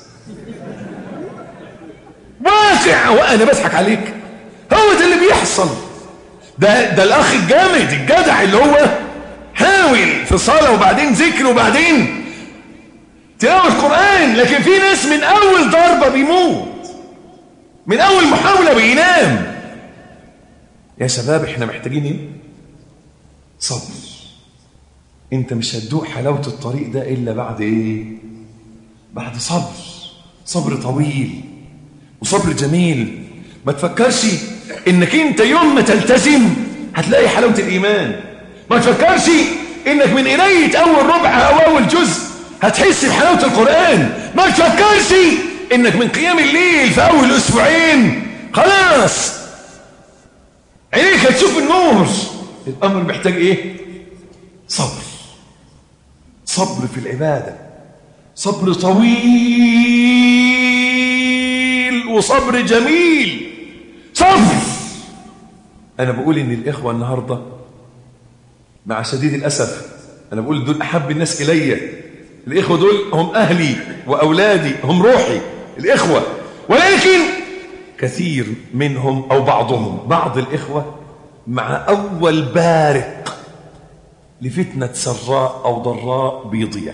واقع، وأنا بضحك عليك، هو ده اللي بيحصل. ده ده الأخ الجامد الجدع اللي هو حاول في صلاة وبعدين ذكر وبعدين تلاوة القرآن. لكن في ناس من أول ضربة بيموت، من أول محاولة بينام. يا شباب احنا محتاجين ايه؟ صبر. انت مش هتدوق حلاوة الطريق ده إلا بعد ايه؟ بعد صبر، صبر طويل وصبر جميل. ما تفكرش انك انت يوم ما تلتزم هتلاقي حلاوة الإيمان. ما تفكرش انك من قراية اول ربع او اول جزء هتحس بحلاوة القرآن. ما تفكرش انك من قيام الليل في اول اسبوعين خلاص عينيك هتشوف النور. الامر محتاج ايه؟ صبر. صبر في العبادة، صبر طويل وصبر جميل. صبر. انا بقول ان الاخوة النهاردة مع شديد الاسف، انا بقول دول احب الناس الي. الإخوة دول هم أهلي وأولادي، هم روحي الإخوة. ولكن كثير منهم أو بعضهم، بعض الإخوة مع أول بارق لفتنة سراء أو ضراء بيضيع.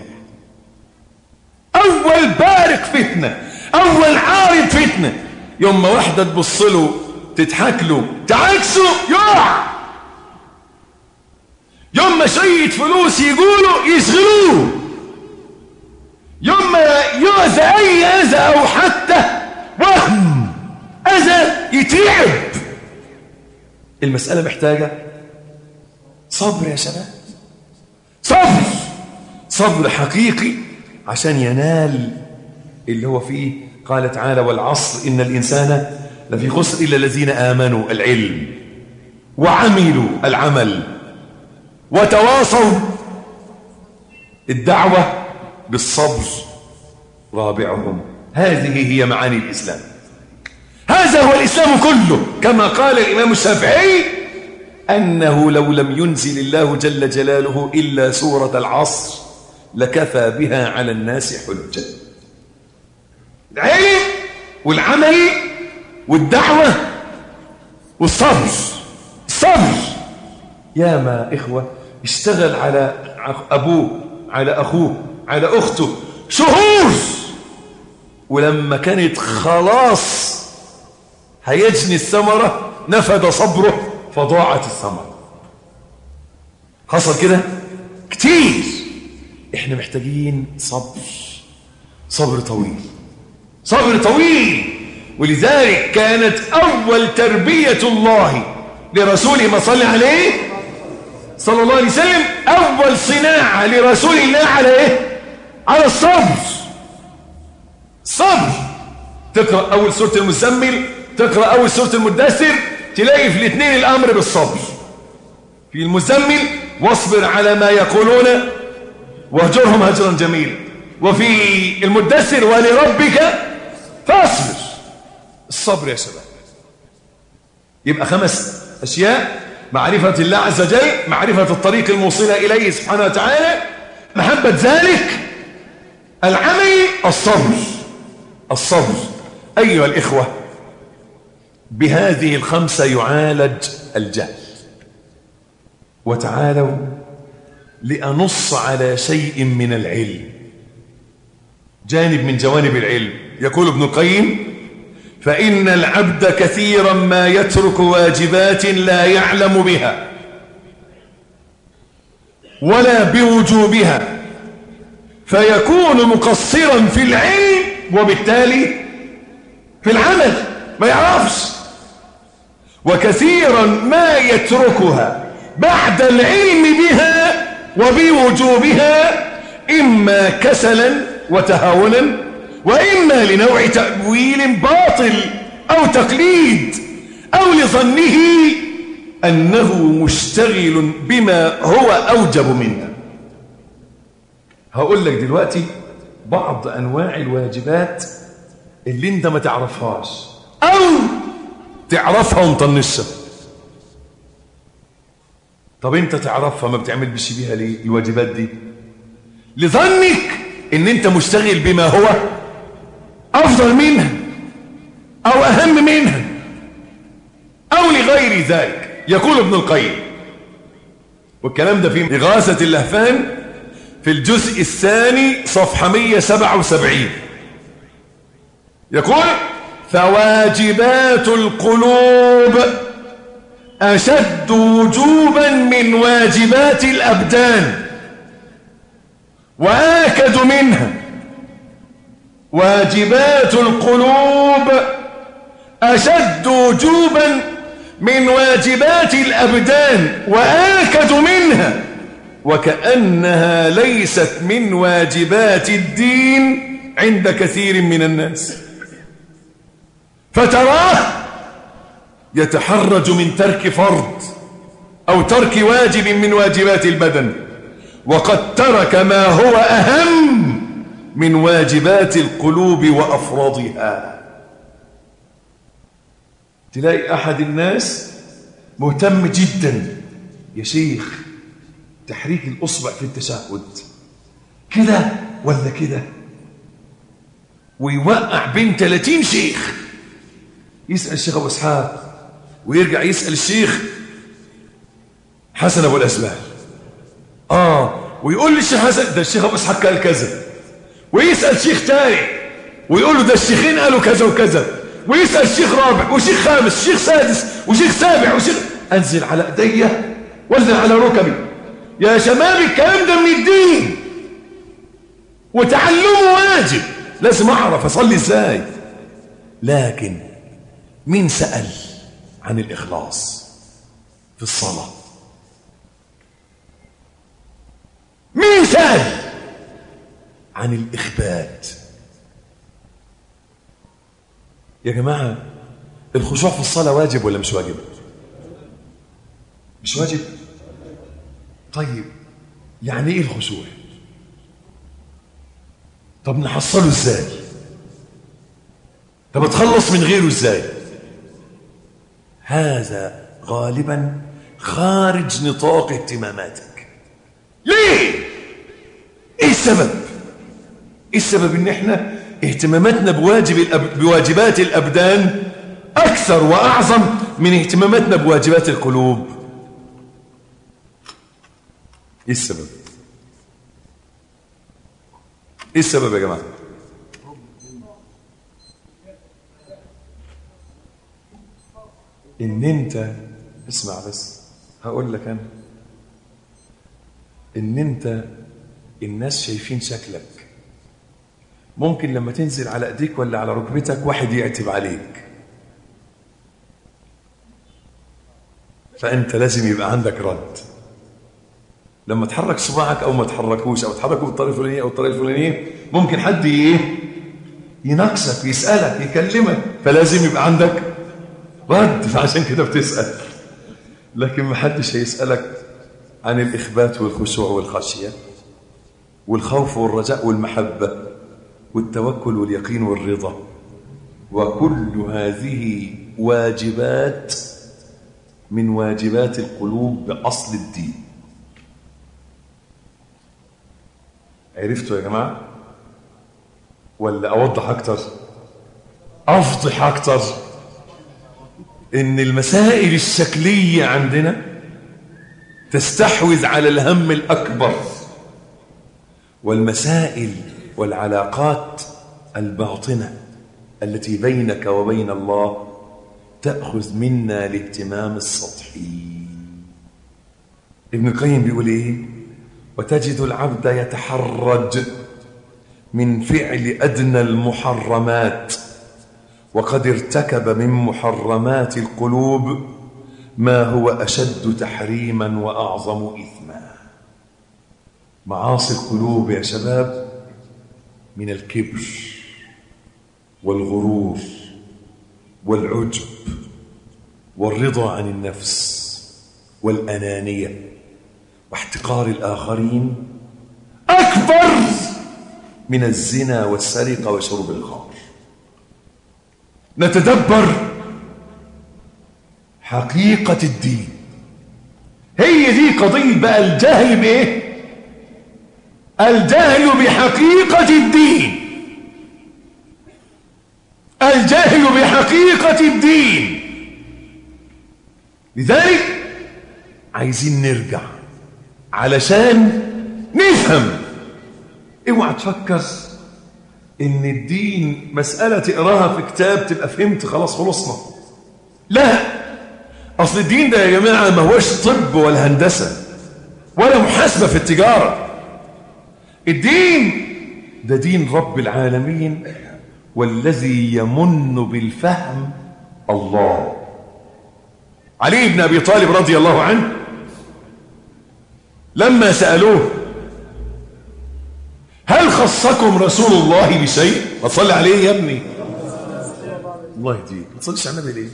أول بارق فتنة، أول عارض فتنة، يوم ما واحدة تبص له تضحك له تعكسه يقع. يوم ما شوية فلوس يقولوا يشغلوه في أي أذى أو حتى وهم أذى يتعب. المسألة محتاجة صبر يا شباب، صبر، صبر حقيقي عشان ينال اللي هو فيه. قال تعالى والعصر إن الإنسان لفي خسر إلا الذين آمنوا العلم وعملوا العمل وتواصوا الدعوة بالصبر رابعهم. هذه هي معاني الإسلام، هذا هو الإسلام كله. كما قال الإمام الشافعي أنه لو لم ينزل الله جل جلاله إلا سورة العصر لكفى بها على الناس حجة. العلم والعمل والدعوة والصبر. الصبر يا ما إخوة اشتغل على أبوه على أخوه على أخته شهور، ولما كانت خلاص هيجني الثمرة نفد صبره فضاعت الثمرة. حصل كده كتير. احنا محتاجين صبر، صبر طويل، صبر طويل. ولذلك كانت أول تربية الله لرسوله ما صلى عليه صلى الله عليه وسلم، أول صناعة لرسول الله على إيه؟ على الصبر. صبر. تقرأ أول سورة المزمل، تقرأ أول سورة المدثر، تلاقي في الاثنين الأمر بالصبر. في المزمل واصبر على ما يقولون واهجرهم هجرا جميلا، وفي المدثر ولربك فاصبر. الصبر يا شباب. يبقى خمس أشياء: معرفة الله عز وجل، معرفة الطريق الموصلة إليه سبحانه وتعالى، محبة ذلك، العمل، الصبر. الصبر أيها الإخوة، بهذه الخمسة يعالج الجهل. وتعالوا لأنص على شيء من العلم، جانب من جوانب العلم. يقول ابن القيم: فإن العبد كثيرا ما يترك واجبات لا يعلم بها ولا بوجوبها، فيكون مقصرا في العلم وبالتالي في العمل ما يعرفش. وكثيرا ما يتركها بعد العلم بها وبوجوبها، إما كسلا وتهاونا، وإما لنوع تأويل باطل أو تقليد، أو لظنه أنه مشتغل بما هو أوجب منه. هقول لك دلوقتي بعض أنواع الواجبات اللي انت ما تعرفهاش أو تعرفها ومطنشها. طب انت تعرفها ما بتعملش بيها ليه الواجبات دي؟ لظنك ان انت مشتغل بما هو أفضل منها أو أهم منها أو لغير ذلك. يقول ابن القيم، والكلام ده في إغاثة اللهفان في الجزء الثاني صفحة مئة وسبعة وسبعين، يقول: فواجبات القلوب أشد وجوبا من واجبات الأبدان وآكد منها. واجبات القلوب أشد وجوبا من واجبات الأبدان وآكد منها، وكأنها ليست من واجبات الدين عند كثير من الناس، فتراه يتحرج من ترك فرض أو ترك واجب من واجبات البدن، وقد ترك ما هو أهم من واجبات القلوب وأفرادها. تلاقي أحد الناس مهتم جدا يا شيخ تحريك الأصبع في التشهد كده ولا كده، ويوقع بين ثلاثين شيخ. يسأل الشيخ أبو إسحاق ويرجع يسأل الشيخ حسن أبو الأسبال، آه ويقول للشيخ حسن ده الشيخ أبو إسحاق قال كذا، ويسأل شيخ تاني ويقول له ده الشيخين قالوا كذا وكذا، ويسأل شيخ رابع وشيخ خامس وشيخ سادس وشيخ سابع وشيخ. أنزل على أيديا وانزل على ركبي يا شباب، الكلام ده من الدين وتعلمه واجب. لازم اعرف اصلي ازاي. لكن مين سأل عن الإخلاص في الصلاة؟ مين سأل عن الإخبات؟ يا جماعة الخشوع في الصلاة واجب ولا مش واجب؟ مش واجب. طيب يعني ايه الخشوع؟ طب نحصله ازاي؟ طب اتخلص من غيره ازاي؟ هذا غالبا خارج نطاق اهتماماتك. ليه؟ ايه السبب؟ ايه السبب ان احنا اهتماماتنا بواجب الأب... بواجبات الابدان اكثر واعظم من اهتماماتنا بواجبات القلوب؟ ايه السبب؟ ايه السبب يا جماعه؟ ان انت اسمع بس هقول لك انا ان انت الناس شايفين شكلك، ممكن لما تنزل على ايديك ولا على ركبتك واحد يعتب عليك، فانت لازم يبقى عندك رد. لما تحرك صباعك او ما تحركوش او تحركه بالطريقه الفلانيه او الطريقه الفلانيه ممكن حد ايه يناقشك يسالك يكلمك، فلازم يبقى عندك رد، فعشان كده بتسال. لكن ما حدش هيسالك عن الاخبات والخشوع والخشيه والخوف والرجاء والمحبه والتوكل واليقين والرضا، وكل هذه واجبات من واجبات القلوب باصل الدين. عرفتوا يا جماعه ولا اوضح اكتر؟ افضح اكتر. ان المسائل الشكليه عندنا تستحوذ على الهم الاكبر، والمسائل والعلاقات الباطنه التي بينك وبين الله تاخذ منا الاهتمام السطحي. ابن القيم بيقول ايه؟ وتجد العبد يتحرج من فعل أدنى المحرمات وقد ارتكب من محرمات القلوب ما هو أشد تحريما وأعظم إثما. معاصي القلوب يا شباب من الكبر والغرور والعجب والرضا عن النفس والأنانية واحتقار الآخرين أكبر من الزنا والسرقة وشرب الخمر. نتدبر حقيقة الدين. هي دي قضية بقى الجهل بإيه؟ الجهل بحقيقة الدين. الجهل بحقيقة الدين. لذلك عايزين نرجع علشان نفهم. اوعى تفكر ان الدين مسألة تقراها في كتاب تبقى فهمت خلاص خلصنا. لا، اصل الدين ده يا جماعة ما هوش طب ولا هندسة ولا محاسبة في التجارة. الدين ده دين رب العالمين، والذي يمن بالفهم الله. علي بن أبي طالب رضي الله عنه لما سألوه هل خصكم رسول الله بشيء؟ ما تصلي عليه يا ابني، الله يهديك، ما تصليش على النبي ليه؟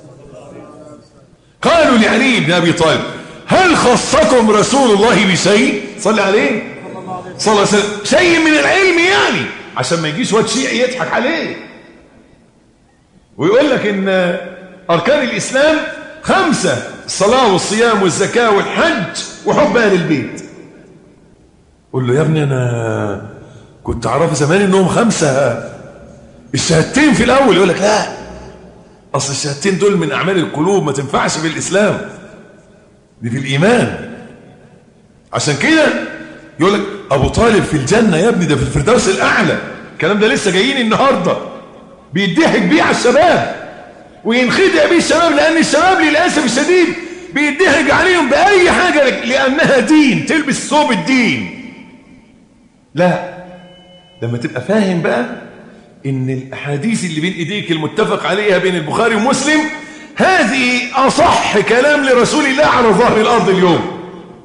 قالوا لعلي بن أبي طالب هل خصكم رسول الله بشيء؟ صلي عليه صلى الله عليه وسلم، شيء من العلم يعني، عشان ما يجيش واد شيعي يضحك عليه ويقول لك ان اركان الاسلام خمسه: الصلاه والصيام والزكاه والحج وحب اهل البيت. قول له يا ابني انا كنت اعرف زمان انهم خمسه، الشهادتين في الاول. يقول لك لا، اصل الشهادتين دول من اعمال القلوب، ما تنفعش في الاسلام، دي في الايمان. عشان كده يقول لك ابو طالب في الجنه يا ابني، ده في الفردوس الاعلى. الكلام ده لسه جايين النهارده بيضحك بيه على الشباب وينخدع بيه الشباب، لان الشباب للاسف الشديد بيضحك عليهم باي حاجه لانها دين، تلبس ثوب الدين. لا، لما تبقى فاهم بقى إن الأحاديث اللي بين إيديك المتفق عليها بين البخاري ومسلم هذه أصح كلام لرسول الله على ظهر الأرض اليوم.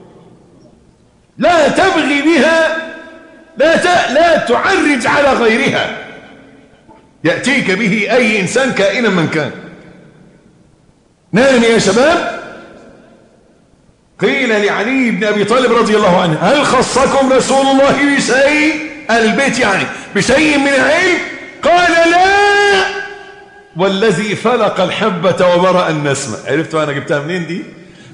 لا تبغي بها، لا ت... لا تعرج على غيرها، يأتيك به أي إنسان كائنا من كان. نعم يا شباب. قيل لعلي بن أبي طالب رضي الله عنه: هل خصكم رسول الله بشيء، البيت يعني، بشيء من العلم؟ قال: لا، والذي فلق الحبة وبرأ النسمة. عرفتوا أنا جبتها منين دي؟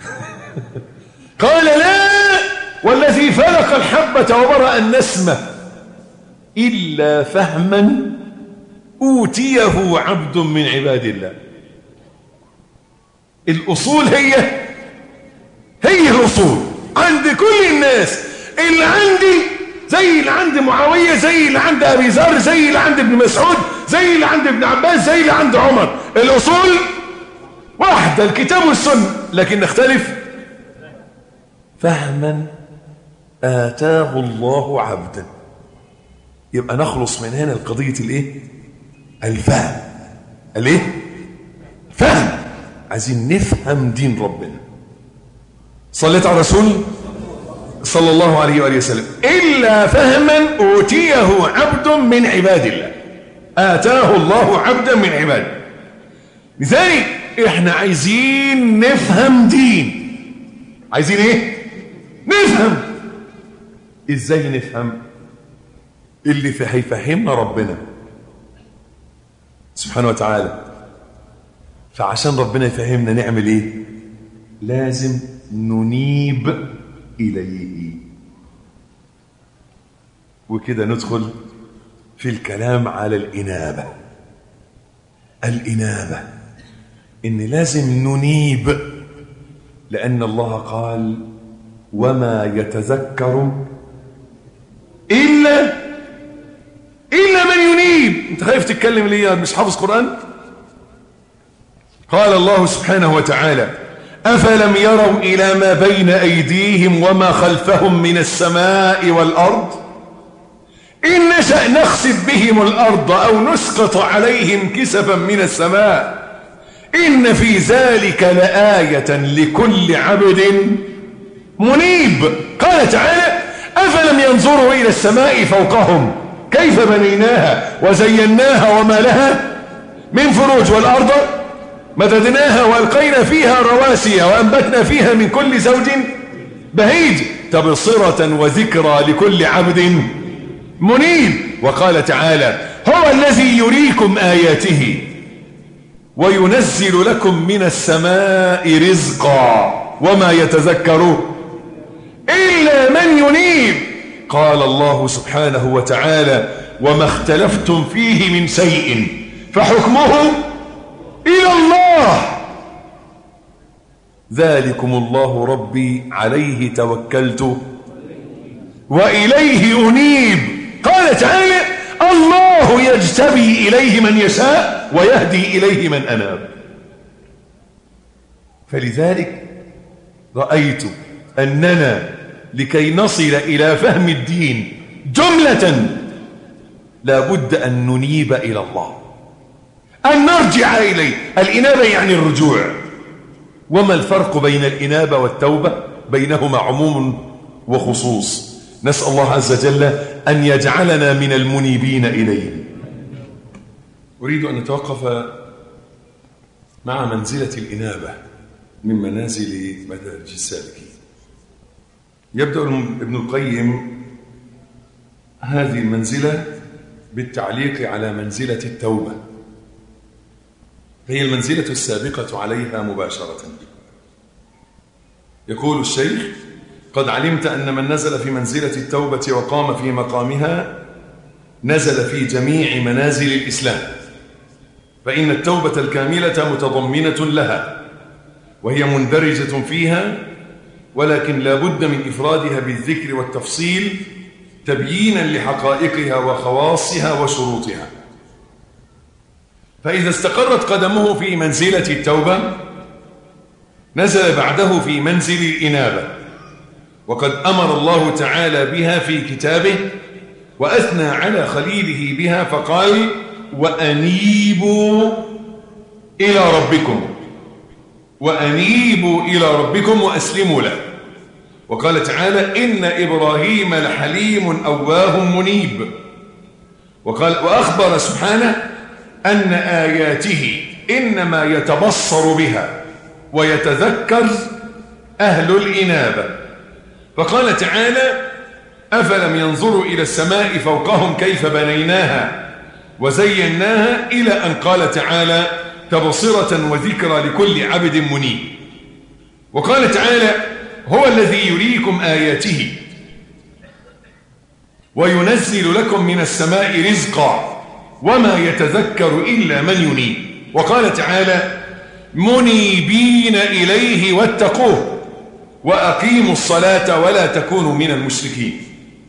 قال: لا، والذي فلق الحبة وبرأ النسمة إلا فهما أوتيه عبد من عباد الله. الأصول هي هي الأصول عند كل الناس. اللي عندي زي اللي عند معاوية، زي اللي عند أبي ذر، زي اللي عند ابن مسعود، زي اللي عند ابن عباس، زي اللي عند عمر. الأصول واحدة، الكتاب والسنة، لكن نختلف فهما آتاه الله عبدا. يبقى نخلص من هنا القضية الايه؟ الفهم. الايه؟ فهم. عايزين نفهم دين ربنا. صليت على الرسول صلى الله عليه وآله وسلم. إلا فهما أوتيه عبد من عباد الله، آتاه الله عبدا من عباده. لذلك احنا عايزين نفهم دين. عايزين ايه؟ نفهم. ازاي نفهم؟ اللي في هيفهمنا ربنا سبحانه وتعالى. فعشان ربنا يفهمنا نعمل ايه؟ لازم ننيب إليه. وكده ندخل في الكلام على الإنابة. الإنابة إن لازم ننيب، لأن الله قال: وما يتذكر إلا إلا من ينيب. أنت خايف تتكلم ليه؟ مش حافظ قرآن؟ قال الله سبحانه وتعالى: أفلم يروا إلى ما بين أيديهم وما خلفهم من السماء والأرض إن نشأ نخسف بهم الأرض أو نسقط عليهم كسفا من السماء إن في ذلك لآية لكل عبد منيب. قال تعالى: أفلم ينظروا إلى السماء فوقهم كيف بنيناها وزيناها وما لها من فروج، والأرض مددناها وألقينا فيها رواسي وأنبتنا فيها من كل زوج بهيج تبصرة وذكرى لكل عبد منيب. وقال تعالى: هو الذي يريكم آياته وينزل لكم من السماء رزقا وما يتذكر إلا من ينيب. قال الله سبحانه وتعالى: وما اختلفتم فيه من شيء فحكمه إلى الله ذلكم الله ربي عليه توكلت وإليه أنيب. قال تعالى: الله يجتبي إليه من يشاء ويهدي إليه من أناب. فلذلك رأيت أننا لكي نصل إلى فهم الدين جملة لا بد أن ننيب إلى الله، أن نرجع إليه. الإنابة يعني الرجوع. وما الفرق بين الإنابة والتوبة؟ بينهما عموم وخصوص. نسأل الله عز وجل أن يجعلنا من المنيبين إليه. أريد أن نتوقف مع منزلة الإنابة من منازل مدارج السالكين. يبدأ ابن القيم هذه المنزلة بالتعليق على منزلة التوبة، هي المنزلة السابقة عليها مباشرة. يقول الشيخ: قد علمت أن من نزل في منزلة التوبة وقام في مقامها نزل في جميع منازل الإسلام، فإن التوبة الكاملة متضمنة لها وهي مندرجة فيها، ولكن لا بد من إفرادها بالذكر والتفصيل تبيينا لحقائقها وخواصها وشروطها. فإذا استقرت قدمه في منزلة التوبة نزل بعده في منزل الإنابة، وقد أمر الله تعالى بها في كتابه وأثنى على خليله بها فقال:
وأنيبوا إلى ربكم وأنيبوا إلى ربكم وأسلموا له. وقال تعالى إن إبراهيم لحليم أواه منيب. وقال وأخبر سبحانه أن آياته إنما يتبصر بها ويتذكر أهل الإنابة. فقال تعالى أفلم ينظروا إلى السماء فوقهم كيف بنيناها وزيناها إلى أن قال تعالى تبصرة وذكرى لكل عبد منيب. وقال تعالى هو الذي يريكم آياته وينزل لكم من السماء رزقا وما يتذكر إلا من ينيب. وقال تعالى منيبين إليه واتقوه وأقيموا الصلاة ولا تكونوا من المشركين.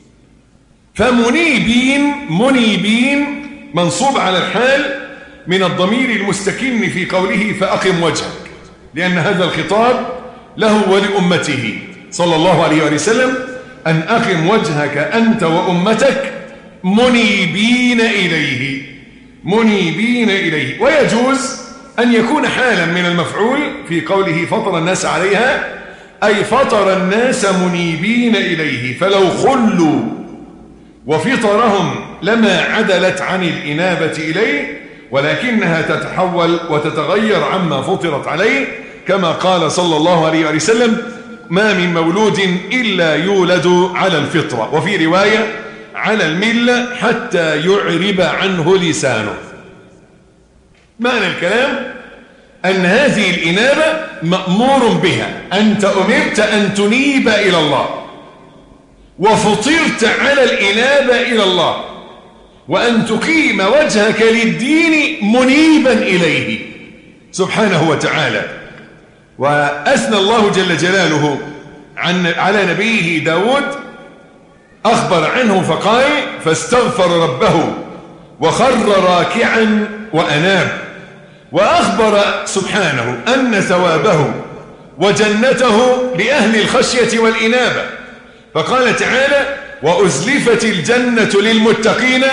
فمنيبين منيبين منصوب على الحال من الضمير المستكن في قوله فأقم وجهك، لأن هذا الخطاب له ولأمته صلى الله عليه وسلم أن أقم وجهك أنت وأمتك منيبين إليه منيبين إليه. ويجوز أن يكون حالا من المفعول في قوله فطر الناس عليها، أي فطر الناس منيبين إليه، فلو خلوا وفطرهم لما عدلت عن الإنابة إليه، ولكنها تتحول وتتغير عما فطرت عليه، كما قال صلى الله عليه وسلم ما من مولود إلا يولد على الفطرة، وفي رواية على الملة حتى يعرب عنه لسانه. معنى الكلام أن هذه الإنابة مأمور بها، أنت أمرت أن تنيب إلى الله وفطرت على الإنابة إلى الله، وأن تقيم وجهك للدين منيبا إليه سبحانه وتعالى. وأثنى الله جل جلاله عن على نبيه داود، أخبر عنه فقال فاستغفر ربه وخر راكعا وأناب. وأخبر سبحانه أن ثوابه وجنته لأهل الخشية والإنابة، فقال تعالى وأزلفت الجنة للمتقين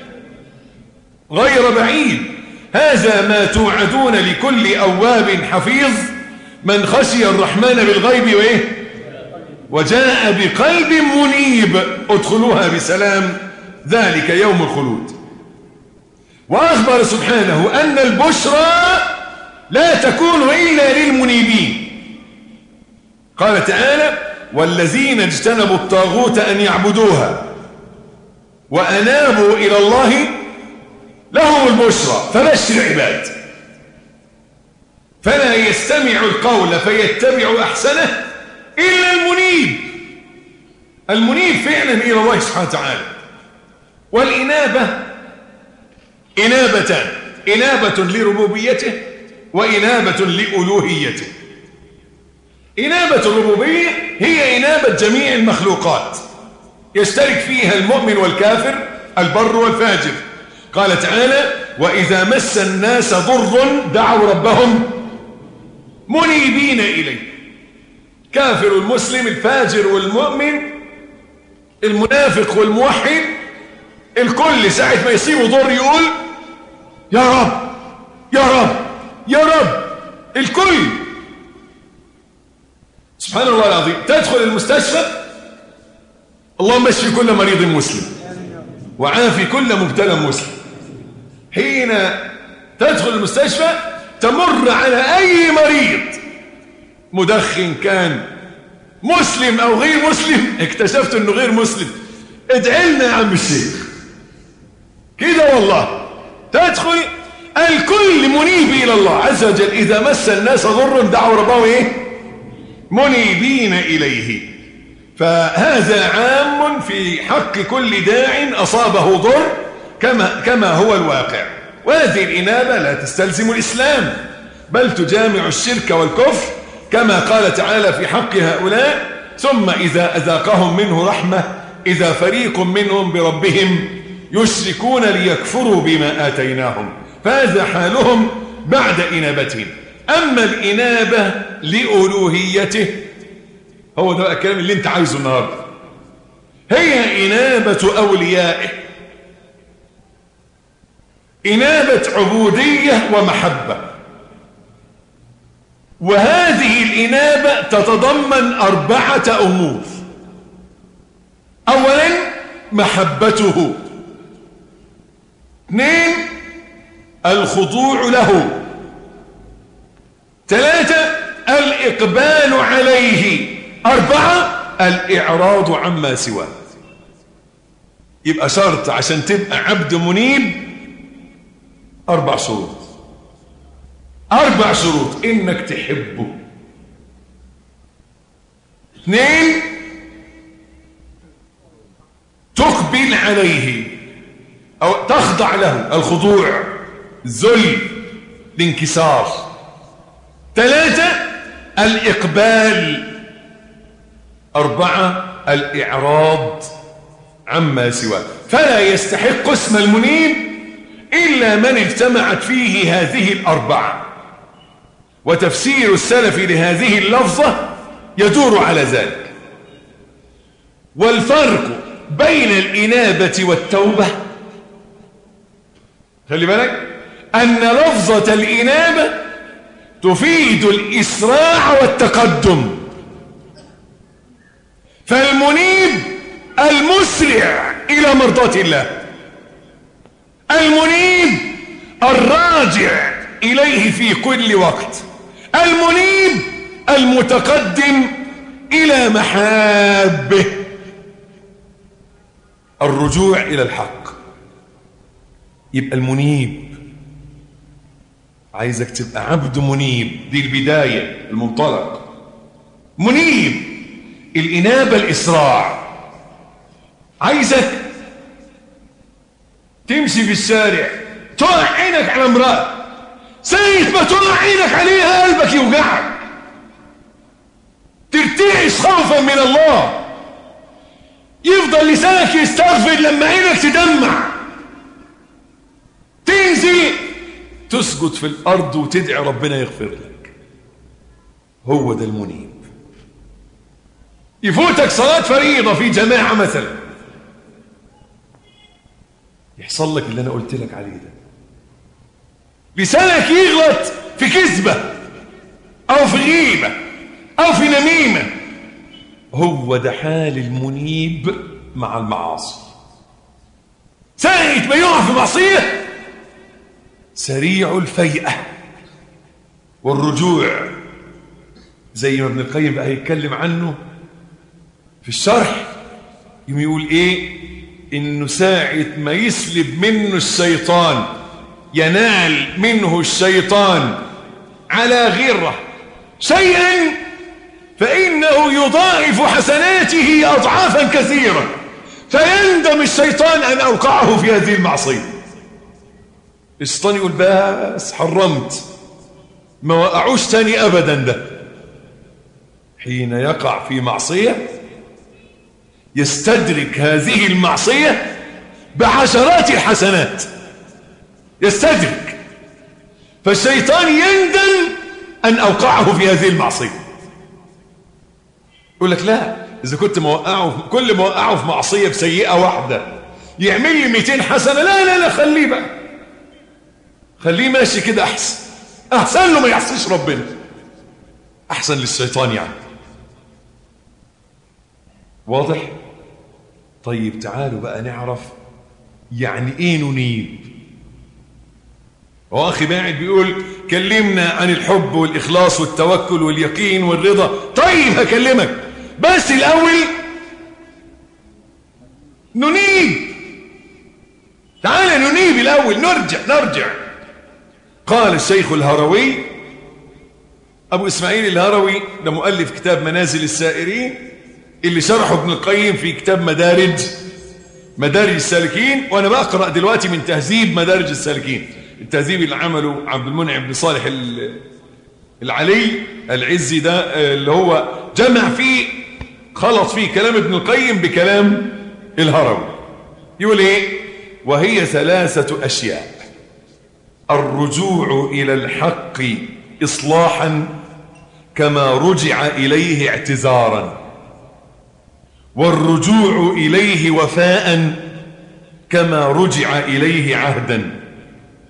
غير بعيد هذا ما توعدون لكل أواب حفيظ من خشي الرحمن بالغيب وإيه وجاء بقلب منيب ادخلوها بسلام ذلك يوم الخلود. وأخبر سبحانه أن البشرى لا تكون إلا للمنيبين. قال تعالى والذين اجتنبوا الطاغوت أن يعبدوها وأنابوا إلى الله لهم البشرى فبشر عباد. فلا يستمع القول فيتبع أحسنه إلا المنيب. المنيب فعلا إلى الله سبحانه وتعالى. والإنابة إنابتان، إنابة لربوبيته وإنابة لألوهيته. إنابة الربوبية هي إنابة جميع المخلوقات يشترك فيها المؤمن والكافر البر والفاجر. قال تعالى وإذا مس الناس ضر دعوا ربهم منيبين إليه. كافر المسلم الفاجر والمؤمن المنافق والموحد الكل ساعة ما يصيبه ضر يقول يا رب يا رب يا رب. الكل سبحان الله العظيم. تدخل المستشفى اللهم اشفي كل مريض مسلم وعافي كل مبتلى مسلم. حين تدخل المستشفى تمر على أي مريض مدخن كان مسلم أو غير مسلم، اكتشفت أنه غير مسلم، ادعي لنا يا عم الشيخ كده والله. تدخل الكل منيب إلى الله عز وجل. إذا مس الناس ضر دعوا ربهم إيه منيبين إليه. فهذا عام في حق كل داع أصابه ضر كما, كما هو الواقع. وهذه الإنابة لا تستلزم الإسلام بل تجامع الشرك والكفر كما قال تعالى في حق هؤلاء ثم إذا أذاقهم منه رحمة إذا فريق منهم بربهم يشركون ليكفروا بما آتيناهم. فهذا حالهم بعد إنابتهم. أما الإنابة لألوهيته هو ده الكلام اللي انت عايزه النهارده، هي إنابة أوليائه
إنابة عبودية ومحبة. وهذه الإنابة تتضمن أربعة أمور. أولا محبته، اثنين الخضوع له، ثلاثة الإقبال عليه، أربعة الإعراض عما سواه. يبقى شرط عشان تبقى عبد منيب أربع شروط. أربع شروط: إنك تحبه، اثنين تقبل عليه أو تخضع له، الخضوع، الذل، الانكسار، ثلاثة الإقبال، أربعة الإعراض عما سواه. فلا يستحق اسم المنيب إلا من اجتمعت فيه هذه الأربعة. وتفسير السلف لهذه اللفظة يدور على ذلك. والفرق بين الإنابة والتوبة، خلي بالك، أن لفظة الإنابة تفيد الإسراع والتقدم، فالمنيب المسرع إلى مرضاة الله، المنيب الراجع إليه في كل وقت، المنيب المتقدم إلى محابه، الرجوع إلى الحق. يبقى المنيب، عايزك تبقى عبد منيب، دي البداية، المنطلق. منيب، الإنابة الإسراع. عايزك تمشي في الشارع تقع عينك على امرأة، ساعة ما تقع عينك عليها قلبك يوجعك، ترتعش خوفا من الله، يفضل لسانك يستغفر لما عينك تدمع، تنزل تسجد في الأرض وتدعي ربنا يغفر لك. هو ده المنيب. يفوتك صلاة فريضة في جماعة مثلا، يحصل لك اللي أنا قلت لك عليه ده، لسانك يغلط في كذبة أو في غيبة أو في نميمة. هو ده حال المنيب مع المعاصي. ساعة ما يقع في معصية سريع الفيئة والرجوع، زي ما ابن القيم بقى يتكلم عنه في الشرح، يقول ايه؟ انه ساعة ما يسلب منه الشيطان، ينال منه الشيطان على غره شيئا، فإنه يضاعف حسناته أضعافا كثيرة، فيندم الشيطان أن أوقعه في هذه المعصية. الشيطان يقول بس حرمت، ما وقعوش تاني أبدا. ده حين يقع في معصية يستدرك هذه المعصية بعشرات الحسنات، يستدرك، فالشيطان يندم أن أوقعه في هذه المعصية. يقول لك لا، إذا كنت موقعه، كل ما وقعه في معصية بسيئة واحدة يعمل لي مئتين حسنة، لا لا لا، خليه بقى، خليه ماشي كده أحسن، أحسن له ما يعصيش ربنا، أحسن للشيطان يعني. واضح؟ طيب تعالوا بقى نعرف يعني إيه ننيب. وأخي باعد بيقول كلمنا عن الحب والإخلاص والتوكل واليقين والرضا. طيب هكلمك، بس الأول ننيب. تعال ننيب الأول، نرجع نرجع قال الشيخ الهروي أبو إسماعيل الهروي، ده مؤلف كتاب منازل السائرين اللي شرحه ابن القيم في كتاب مدارج مدارج السالكين. وأنا بقرأ دلوقتي من تهذيب مدارج السالكين، التهذيب اللي عمله عبد المنعم بن صالح العلي العزي، ده اللي هو جمع فيه، خلط فيه كلام ابن القيم بكلام الهروي. يقول ايه؟ وهي ثلاثة أشياء: الرجوع إلى الحق إصلاحا كما رجع إليه اعتذارا، والرجوع إليه وفاء كما رجع إليه عهدا،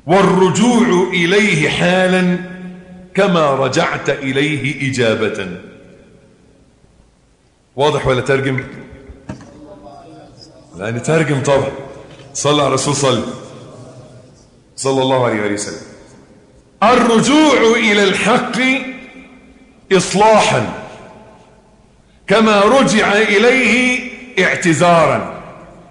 والرجوع إليه حالا كما رجعت إليه إجابة. واضح ولا ترجم؟ لا نترجم طبعا. صلى على الرسول صلى صلى الله عليه وسلم. الرجوع إلى الحق إصلاحا كما رجع إليه اعتذارا.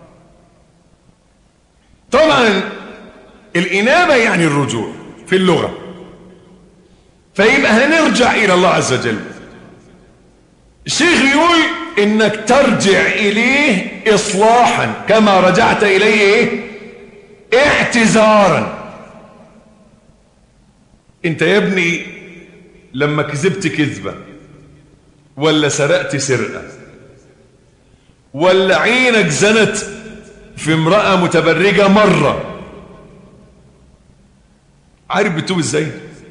طبعا الإنابة يعني الرجوع في اللغة، فيبقى هنرجع إلى الله عز وجل. الشيخ يقول إنك ترجع إليه إصلاحا كما رجعت إليه اعتذارا. انت يا ابني لما كذبت كذبة ولا سرقت سرقة ولا عينك زنت في امرأة متبرجة مرة، عارف بتوب ازاي؟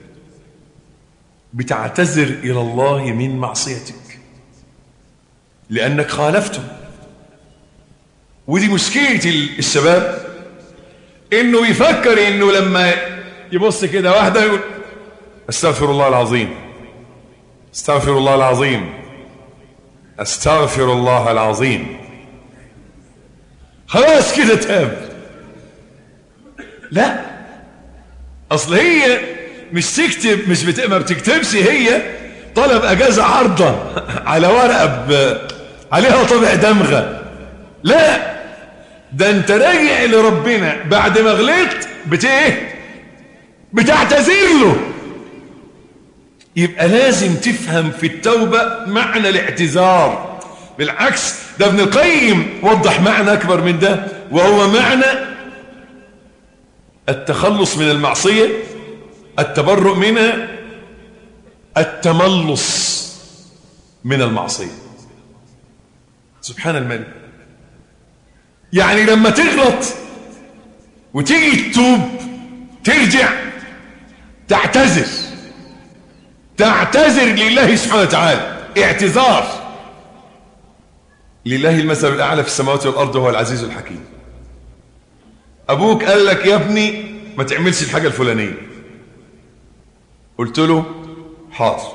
بتعتذر الى الله من معصيتك لانك خالفته. ودي مشكلة الشباب، انه يفكر انه لما يبص كده واحدة يقول استغفر الله العظيم استغفر الله العظيم استغفر الله العظيم، خلاص كده تاب. لا، اصل هي مش تكتب، مش بت... ما بتكتبش، هي طلب اجازة عارضة على ورقة ب... عليها طبع دمغة. لا، ده انت راجع لربنا بعد ما غلطت بت ايه؟ بتعتذر له. يبقى لازم تفهم في التوبة معنى الاعتذار. بالعكس، ده ابن القيم وضح معنى اكبر من ده، وهو معنى التخلص من المعصية، التبرؤ منها، التملص من المعصية. سبحان الملك. يعني لما تغلط وتيجي تتوب ترجع تعتذر تعتذر لله سبحانه وتعالى اعتذار. لله المثل الأعلى في السماوات والأرض وهو العزيز الحكيم. أبوك قال لك يا ابني ما تعملش الحاجة الفلانية، قلت له حاضر،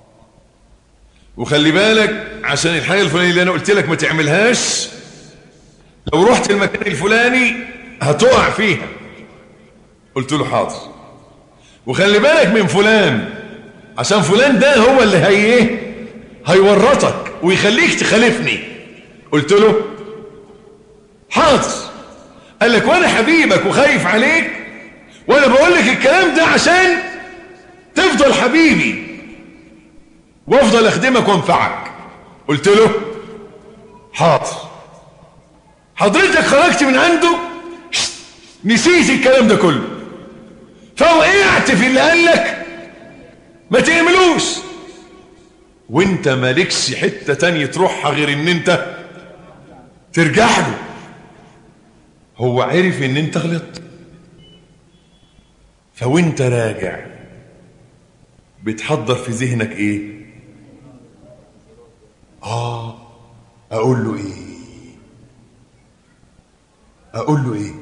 وخلي بالك عشان الحاجة الفلانية اللي أنا قلت لك ما تعملهاش لو رحت المكان الفلاني هتقع فيها، قلت له حاضر، وخلي بالك من فلان عشان فلان ده هو اللي هي هيورطك ويخليك تخالفني، قلت له حاضر. قال لك وانا حبيبك وخايف عليك وانا بقول لك الكلام ده عشان تفضل حبيبي وافضل اخدمك وانفعك، قلت له حاضر. حضرتك خرجت من عنده نسيت الكلام ده كله، فوقعت في اللي قال لك ما تعملوش، وانت مالكش حتة تانية تروحها غير ان انت ترجع له. هو عرف ان انت غلطت، فوانت راجع بتحضر في ذهنك ايه؟ اه اقول له ايه اقول له ايه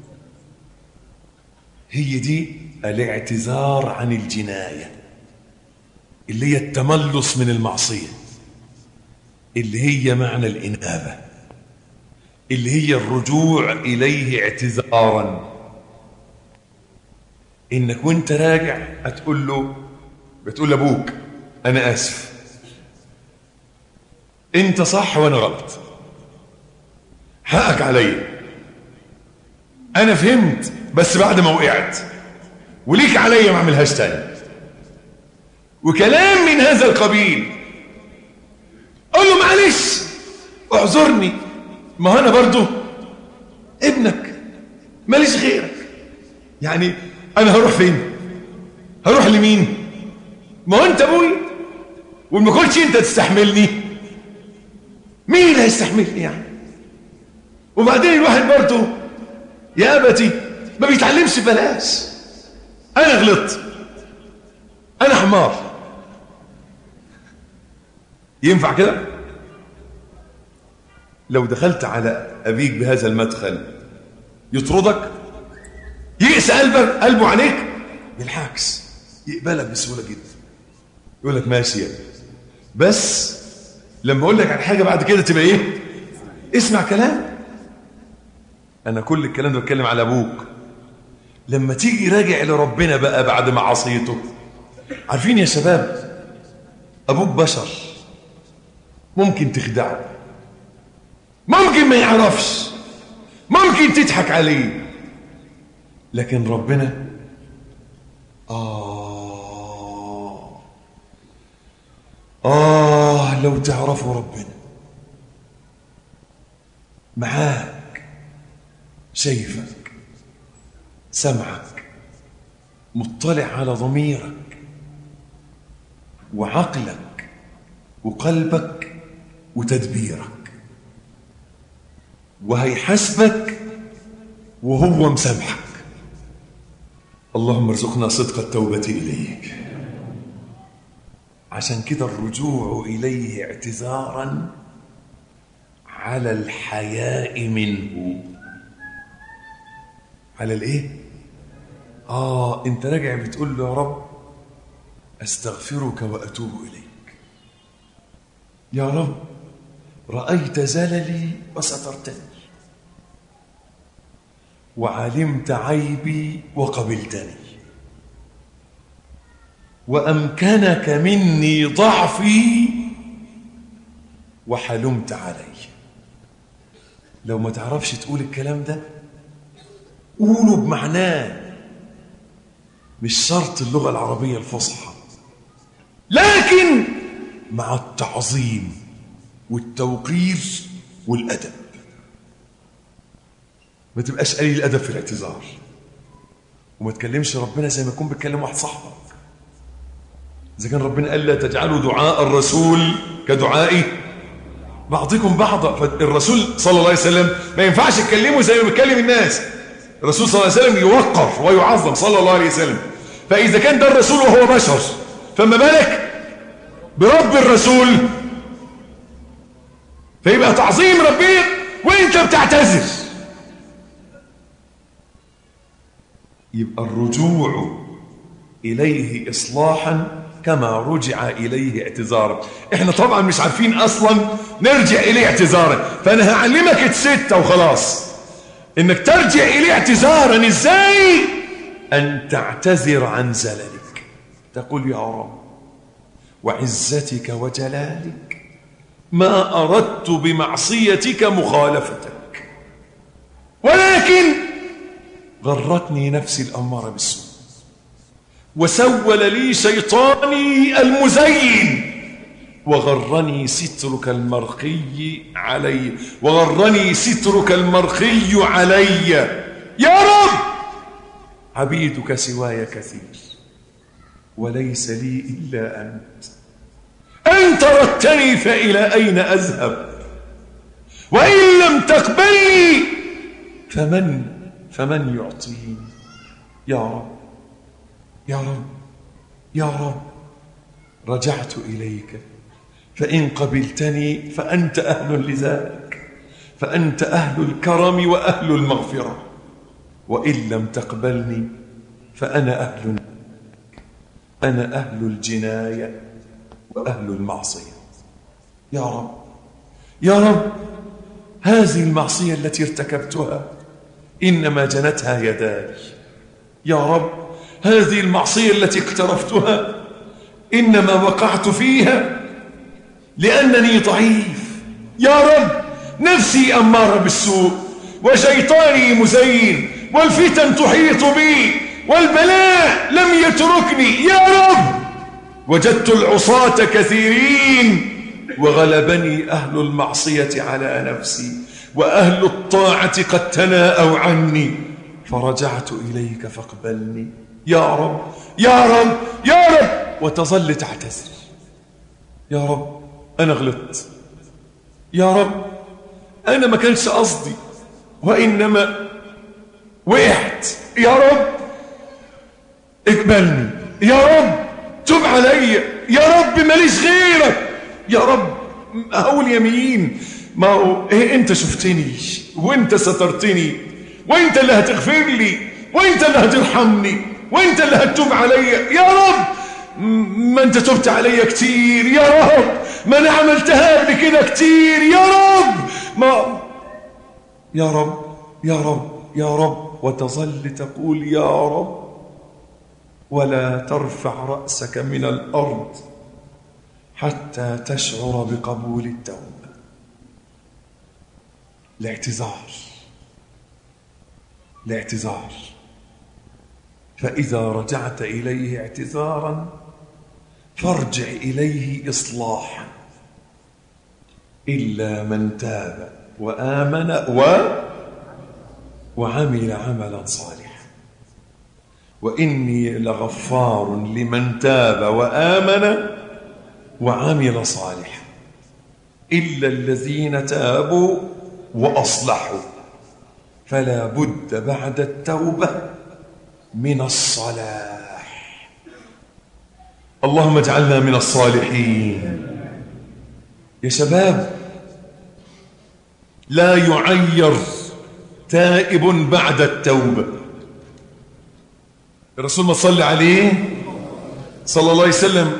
هي دي الاعتذار عن الجناية، اللي هي التملص من المعصية، اللي هي معنى الإنابة، اللي هي الرجوع إليه اعتذارا. إنك وانت راجع هتقول له، بتقول لأبوك أنا آسف، أنت صح وأنا غلط، حقك عليا، أنا فهمت بس بعد ما وقعت، وليك عليا ما اعملهاش تاني، وكلام من هذا القبيل. قل له معلش اعذرني، ما انا برضو ابنك ماليش غيرك، يعني انا هروح فين؟ هروح لمين؟ ما هو انت ابوي، وما كنتش انت تستحملني مين اللي هيستحملني يعني؟ وبعدين الواحد برضو يا ابتي ما بيتعلمش ببلاش. انا غلطت، انا حمار، ينفع كده؟ لو دخلت على أبيك بهذا المدخل يطردك؟ يقسى قلبك قلبه عليك؟ بالعكس يقبلك بسهولة جدا، يقول لك ماشي يا بس لما اقول لك عن حاجة بعد كده تبقى ايه؟ اسمع كلام. انا كل الكلام ده بتكلم على ابوك. لما تيجي راجع لربنا بقى بعد ما عصيته، عارفين يا شباب ابوك بشر، ممكن تخدعه، ممكن ما يعرفش، ممكن تضحك عليه، لكن ربنا آه آه لو تعرفوا ربنا معاك، شايفك، سمعك، مطلع على ضميرك وعقلك وقلبك وتدبيرك، وهيحاسبك وهو مسامحك. اللهم ارزقنا صدق التوبة إليك. عشان كده الرجوع إليه اعتذارا على الحياء منه. على الايه؟ آه انت راجع بتقول له يا رب أستغفرك وأتوب إليك، يا رب رأيت زللي وسترتني، وعلمت عيبي وقبلتني، وأمكنك مني ضعفي وحلمت علي. لو ما تعرفش تقول الكلام ده قوله بمعناه، مش شرط اللغة العربية الفصحى، لكن مع التعظيم والتوقير والأدب. ما تبقاش قليل الأدب في الاعتذار، وما تكلمش ربنا زي ما يكون بتكلم واحد صاحبك. إذا كان ربنا قال لا تجعلوا دعاء الرسول كدعائي بعضكم بعضا، فالرسول صلى الله عليه وسلم ما ينفعش تكلمه زي ما بيكلم الناس. الرسول صلى الله عليه وسلم يوقر ويعظم صلى الله عليه وسلم. فإذا كان ده الرسول وهو بشر، فما بالك برب الرسول؟ فيبقى تعظيم ربنا وانت بتعتذر. يبقى الرجوع إليه إصلاحا كما رجع إليه اعتذارا. احنا طبعا مش عارفين أصلا نرجع إليه اعتذارا، فأنا هعلمك الستة وخلاص. إنك ترجع إليه اعتذارا إزاي؟ أن تعتذر عن زللك، تقول يا رب وعزتك وجلالك ما أردت بمعصيتك مخالفتك، ولكن غرتني نفسي الأمارة بالسوء، وسول لي شيطاني المزين، وغرني سترك المرخي علي وغرني سترك المرخي علي. يا رب عبيدك سواي كثير وليس لي إلا أنت، أنت ردتني فإلى أين أذهب؟ وإن لم تقبلني فمن فمن يعطيني؟ يا رب يا رب يا رب رجعت إليك، فإن قبلتني فأنت أهل لذلك، فأنت أهل الكرم وأهل المغفرة، وإن لم تقبلني فأنا أهل أنا أهل الجناية وأهل المعصية. يا رب يا رب هذه المعصية التي ارتكبتها إنما جنتها يداي. يا رب هذه المعصية التي اقترفتها إنما وقعت فيها لأنني ضعيف. يا رب نفسي أمارة بالسوء، وشيطاني مزين، والفتن تحيط بي، والبلاء لم يتركني. يا رب وجدت العصاة كثيرين، وغلبني أهل المعصية على نفسي، وأهل الطاعة قد تناءوا عني، فرجعت إليك فاقبلني. يا رب يا رب يا رب، وتظل تعتذر. يا رب أنا غلطت، يا رب أنا ما كانش قصدي وإنما وقعت، يا رب اقبلني، يا رب تب علي، يا رب ماليش غيرك، يا رب أقول يمين. ما هو إيه، أنت شفتني وأنت سترتني وأنت اللي هتغفر لي، وانت اللي هترحمني وانت اللي هتتوب عليا يا رب. ما انت تبت عليا كتير يا رب، ما انا عملتها قبل كده كتير يا رب، ما يا رب يا رب يا رب، وتظل تقول يا رب ولا ترفع رأسك من الأرض حتى تشعر بقبول التوبة. الاعتذار الاعتذار فإذا رجعت إليه اعتذارا فارجع إليه إصلاحا، إلا من تاب وآمن و وعمل عملا صالحا وإني لغفار لمن تاب وآمن وعمل صالحا إلا الذين تابوا وأصلحوا فلا بد بعد التوبة من الصلاح. اللهم اجعلنا من الصالحين. يا شباب، لا يعير تائب بعد التوبة. الرسول ما صلى عليه صلى الله عليه وسلم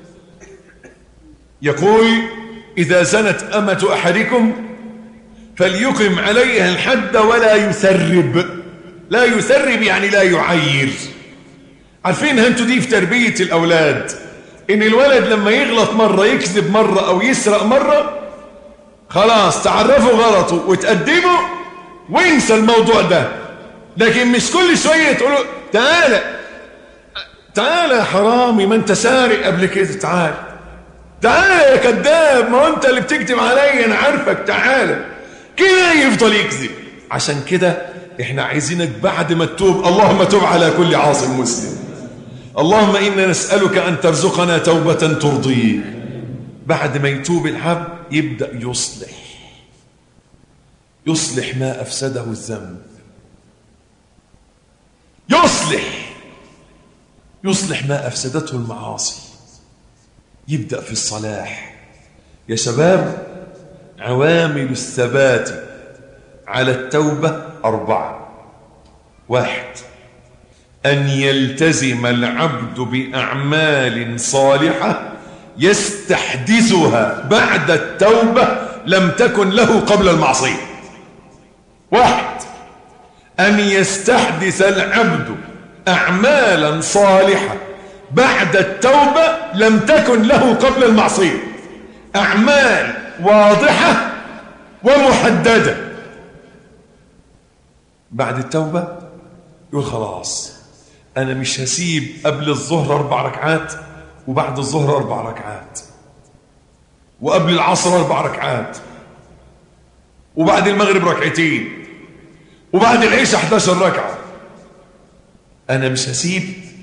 يقول: إذا زنت أمة أحدكم فليقم عليها الحد ولا يثرب. لا يثرب يعني لا يعير. عارفين انتوا دي في تربية الأولاد، إن الولد لما يغلط مرة، يكذب مرة أو يسرق مرة، خلاص تعرفوا غلطه وتقدموا وينسى الموضوع ده. لكن مش كل شوية تقولوا تعالى تعالى يا حرامي، ما انت سارق قبل كده، تعالى تعالى يا كذاب، ما انت اللي بتكذب عليا، انا عارفك، تعالى كده يفضل يكذب. عشان كده احنا عايزينك بعد ما تتوب، اللهم تب على كل عاصم مسلم، اللهم إنا نسألك أن ترزقنا توبة ترضيك. بعد ما يتوب العبد يبدأ يصلح يصلح ما أفسده الذنب، يصلح يصلح ما أفسدته المعاصي، يبدأ في الصلاح. يا شباب، عوامل الثبات على التوبة أربعة. واحد، أن يلتزم العبد بأعمال صالحة يستحدثها بعد التوبة لم تكن له قبل المعصية. واحد، أن يستحدث العبد أعمالا صالحة بعد التوبة لم تكن له قبل المعصية، أعمال واضحة ومحددة. بعد التوبة يقول خلاص أنا مش هسيب قبل الظهر أربع ركعات، وبعد الظهر أربع ركعات، وقبل العصر أربع ركعات، وبعد المغرب ركعتين، وبعد العشاء إحدى عشرة ركعة. أنا مش هسيب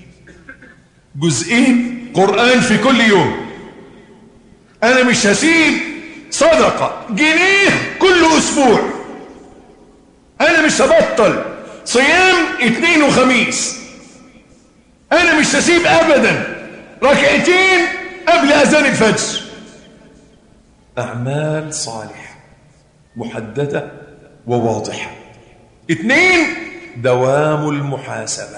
جزئين قرآن في كل يوم. أنا مش هسيب صدقة جنيه كل أسبوع. أنا مش هبطل صيام اثنين وخميس. أنا مش هسيب أبدا ركعتين قبل أذان الفجر. أعمال صالحة محددة وواضحة. اثنين، دوام المحاسبة.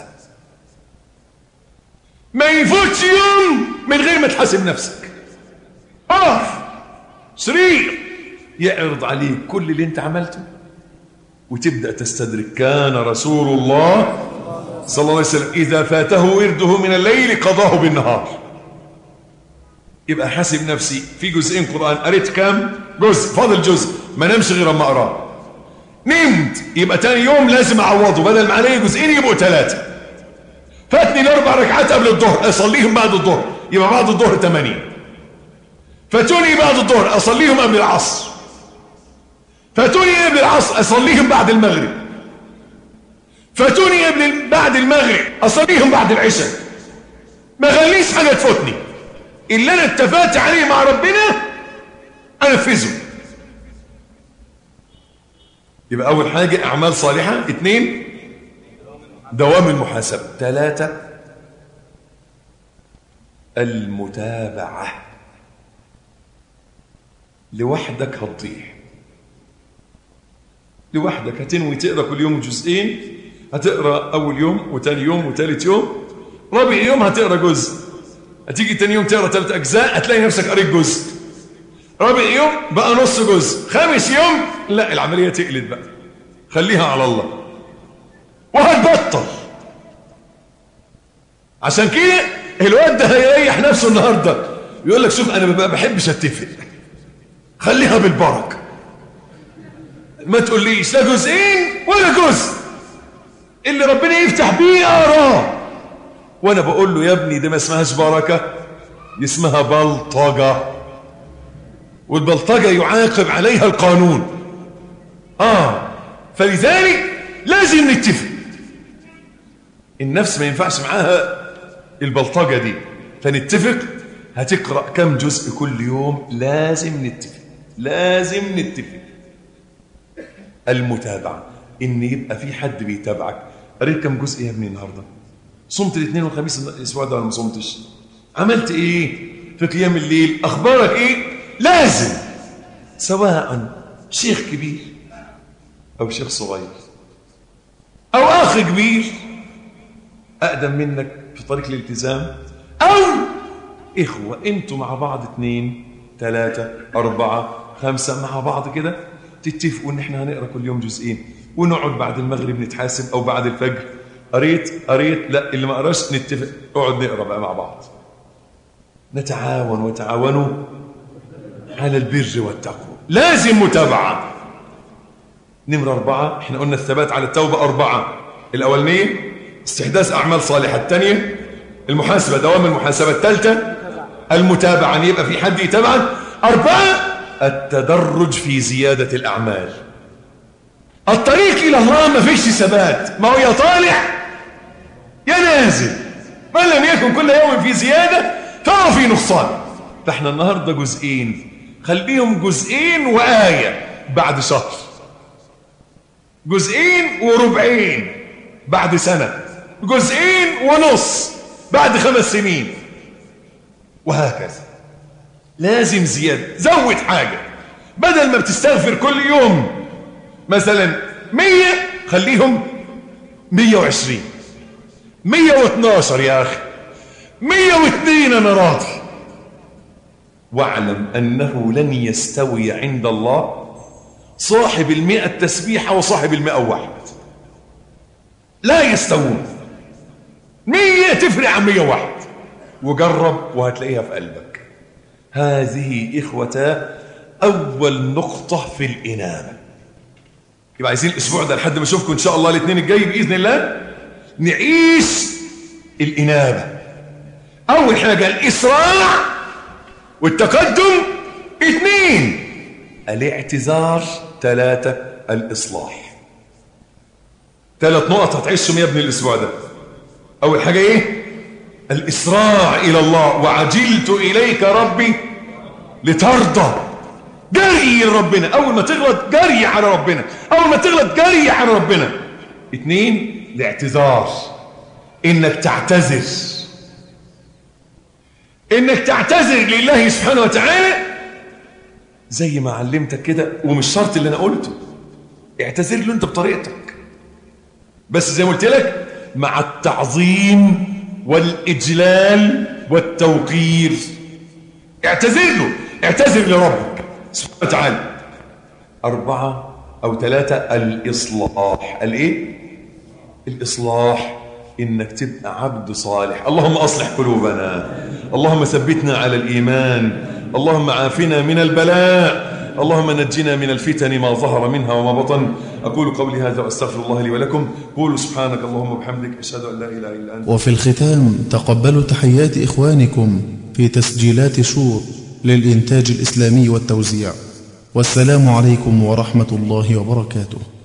ما يفوتش يوم من غير ما تحاسب نفسك. اقف سرير يعرض عليك كل اللي انت عملته وتبدأ تستدرك. كان رسول الله صلى الله عليه وسلم إذا فاته ورده من الليل قضاه بالنهار. يبقى حاسب نفسي في جزئين قرآن، قريت كام جزء، فاضل جزء، ما نمشي غير اما اقراه. نمت، يبقى تاني يوم لازم اعوضه، بدل ما عليه جزئين يبقوا ثلاثة. فاتني الاربع ركعات قبل الظهر، اصليهم بعد الظهر، يبقى بعد الظهر ثمانية. فاتوني بعد الظهر، اصليهم قبل العصر. فاتوني قبل العصر، اصليهم بعد المغرب. فاتوني قبل بعد المغرب، اصليهم بعد العشاء. ما خليش حاجه تفوتني. اللي انا اتفقت عليه مع ربنا انفذه. يبقى اول حاجه اعمال صالحه. اثنين، دوام المحاسبه. ثلاثه، المتابعه. لوحدك هتضيع، لوحدك هتنوي تقرا كل يوم جزئين، هتقرأ أول يوم وتاني يوم وتالت يوم، رابع يوم هتقرأ جزء، هتيجي تاني يوم تقرأ ثلاث أجزاء هتلاقي نفسك قريت جزء، رابع يوم بقى نص جزء، خامس يوم لا العملية تقلت بقى، خليها على الله وهتبطل. عشان كده الواد ده هيريح نفسه النهارده يقول لك شوف انا ما بحبش اتفق، خليها بالبركه، ما تقوليش لا جزئين ولا جزء، اللي ربنا يفتح بيه اراه. وانا بقول له يا ابني دي ما اسمهاش بركه، اسمها بلطجه، والبلطجه يعاقب عليها القانون. اه فلذلك لازم نتفق. النفس ما ينفعش معاها البلطجه دي، فنتفق هتقرأ كم جزء كل يوم، لازم نتفق لازم نتفق. المتابعة، ان يبقى في حد بيتابعك. قريت كم جزء يا ابني النهارده؟ صمت الاثنين والخميس الاسبوع ده ولا ما صمتش؟ عملت ايه في قيام الليل؟ اخبارك ايه؟ لازم، سواء شيخ كبير او شيخ صغير او اخ كبير اقدم منك في طريق الالتزام، او إخوة أنتوا مع بعض اثنين ثلاثة أربعة خمسة مع بعض كده تتفقوا إن إحنا هنقرأ كل يوم جزئين، ونقعد بعد المغرب نتحاسب أو بعد الفجر، قريت قريت لا اللي ما قراش نتفق اقعد نقرأ بقى مع بعض. نتعاون وتعاونوا على البر والتقوى. لازم متابعة. نمرة أربعة، إحنا قلنا الثبات على التوبة أربعة. الأولانية استحداث أعمال صالحة، الثانية المحاسبة دوام المحاسبة، الثالثة المتابعة، يبقى في حد يتابعك. أربعة التدرج في زيادة الأعمال. الطريق إلى الله ما فيش ثبات، ما هو يا طالع يا نازل، ما لم يكن كل يوم في زيادة فهو في نقصان. فاحنا النهاردة جزئين، خليهم جزئين وآية بعد شهر، جزئين وربعين بعد سنة، جزئين ونص بعد خمس سنين، وهكذا. لازم زيادة. زود حاجة، بدل ما بتستغفر كل يوم مثلا مية خليهم مية وعشرين، مية واثناشر يا أخي، مية واثنين أنا راضي. واعلم أنه لن يستوي عند الله صاحب المئة تسبيحة وصاحب المئة واحد، لا يستوون. مية تفرق عن مية واحد، وجرب وهتلاقيها في قلبك. هذه إخوة أول نقطة في الإنابة. يبقى عايزين الأسبوع ده لحد ما أشوفكم إن شاء الله الاثنين الجاي بإذن الله نعيش الإنابة. أول حاجة الإسراع والتقدم، اثنين الاعتذار، ثلاثة الإصلاح. ثلاث نقط هتعيشهم يا ابني الأسبوع ده. أول حاجة إيه؟ الإسراع إلى الله، وعجلت إليك ربي لترضى. جري لربنا، أول ما تغلط جري على ربنا، أول ما تغلط جري على ربنا. اثنين الاعتذار، إنك تعتذر، إنك تعتذر لله سبحانه وتعالى زي ما علمتك كده، ومش شرط اللي أنا قلته، اعتذر له أنت بطريقتك، بس زي ما قلت لك مع التعظيم والإجلال والتوقير. اعتذر له، اعتذر لربك سبحانه وتعالى. أربعة أو ثلاثة الإصلاح. الإيه؟ الإصلاح، إنك تبقى عبد صالح. اللهم أصلح قلوبنا، اللهم ثبتنا على الإيمان، اللهم عافنا من البلاء، اللهم نجنا من الفتن ما ظهر منها وما بطن. أقول قولي هذا وأستغفر الله لي ولكم. قولوا سبحانك اللهم وبحمدك، أشهد أن لا إله إلا أنت.
وفي الختام تقبلوا تحيات إخوانكم في تسجيلات شور للإنتاج الإسلامي والتوزيع، والسلام عليكم ورحمة الله وبركاته.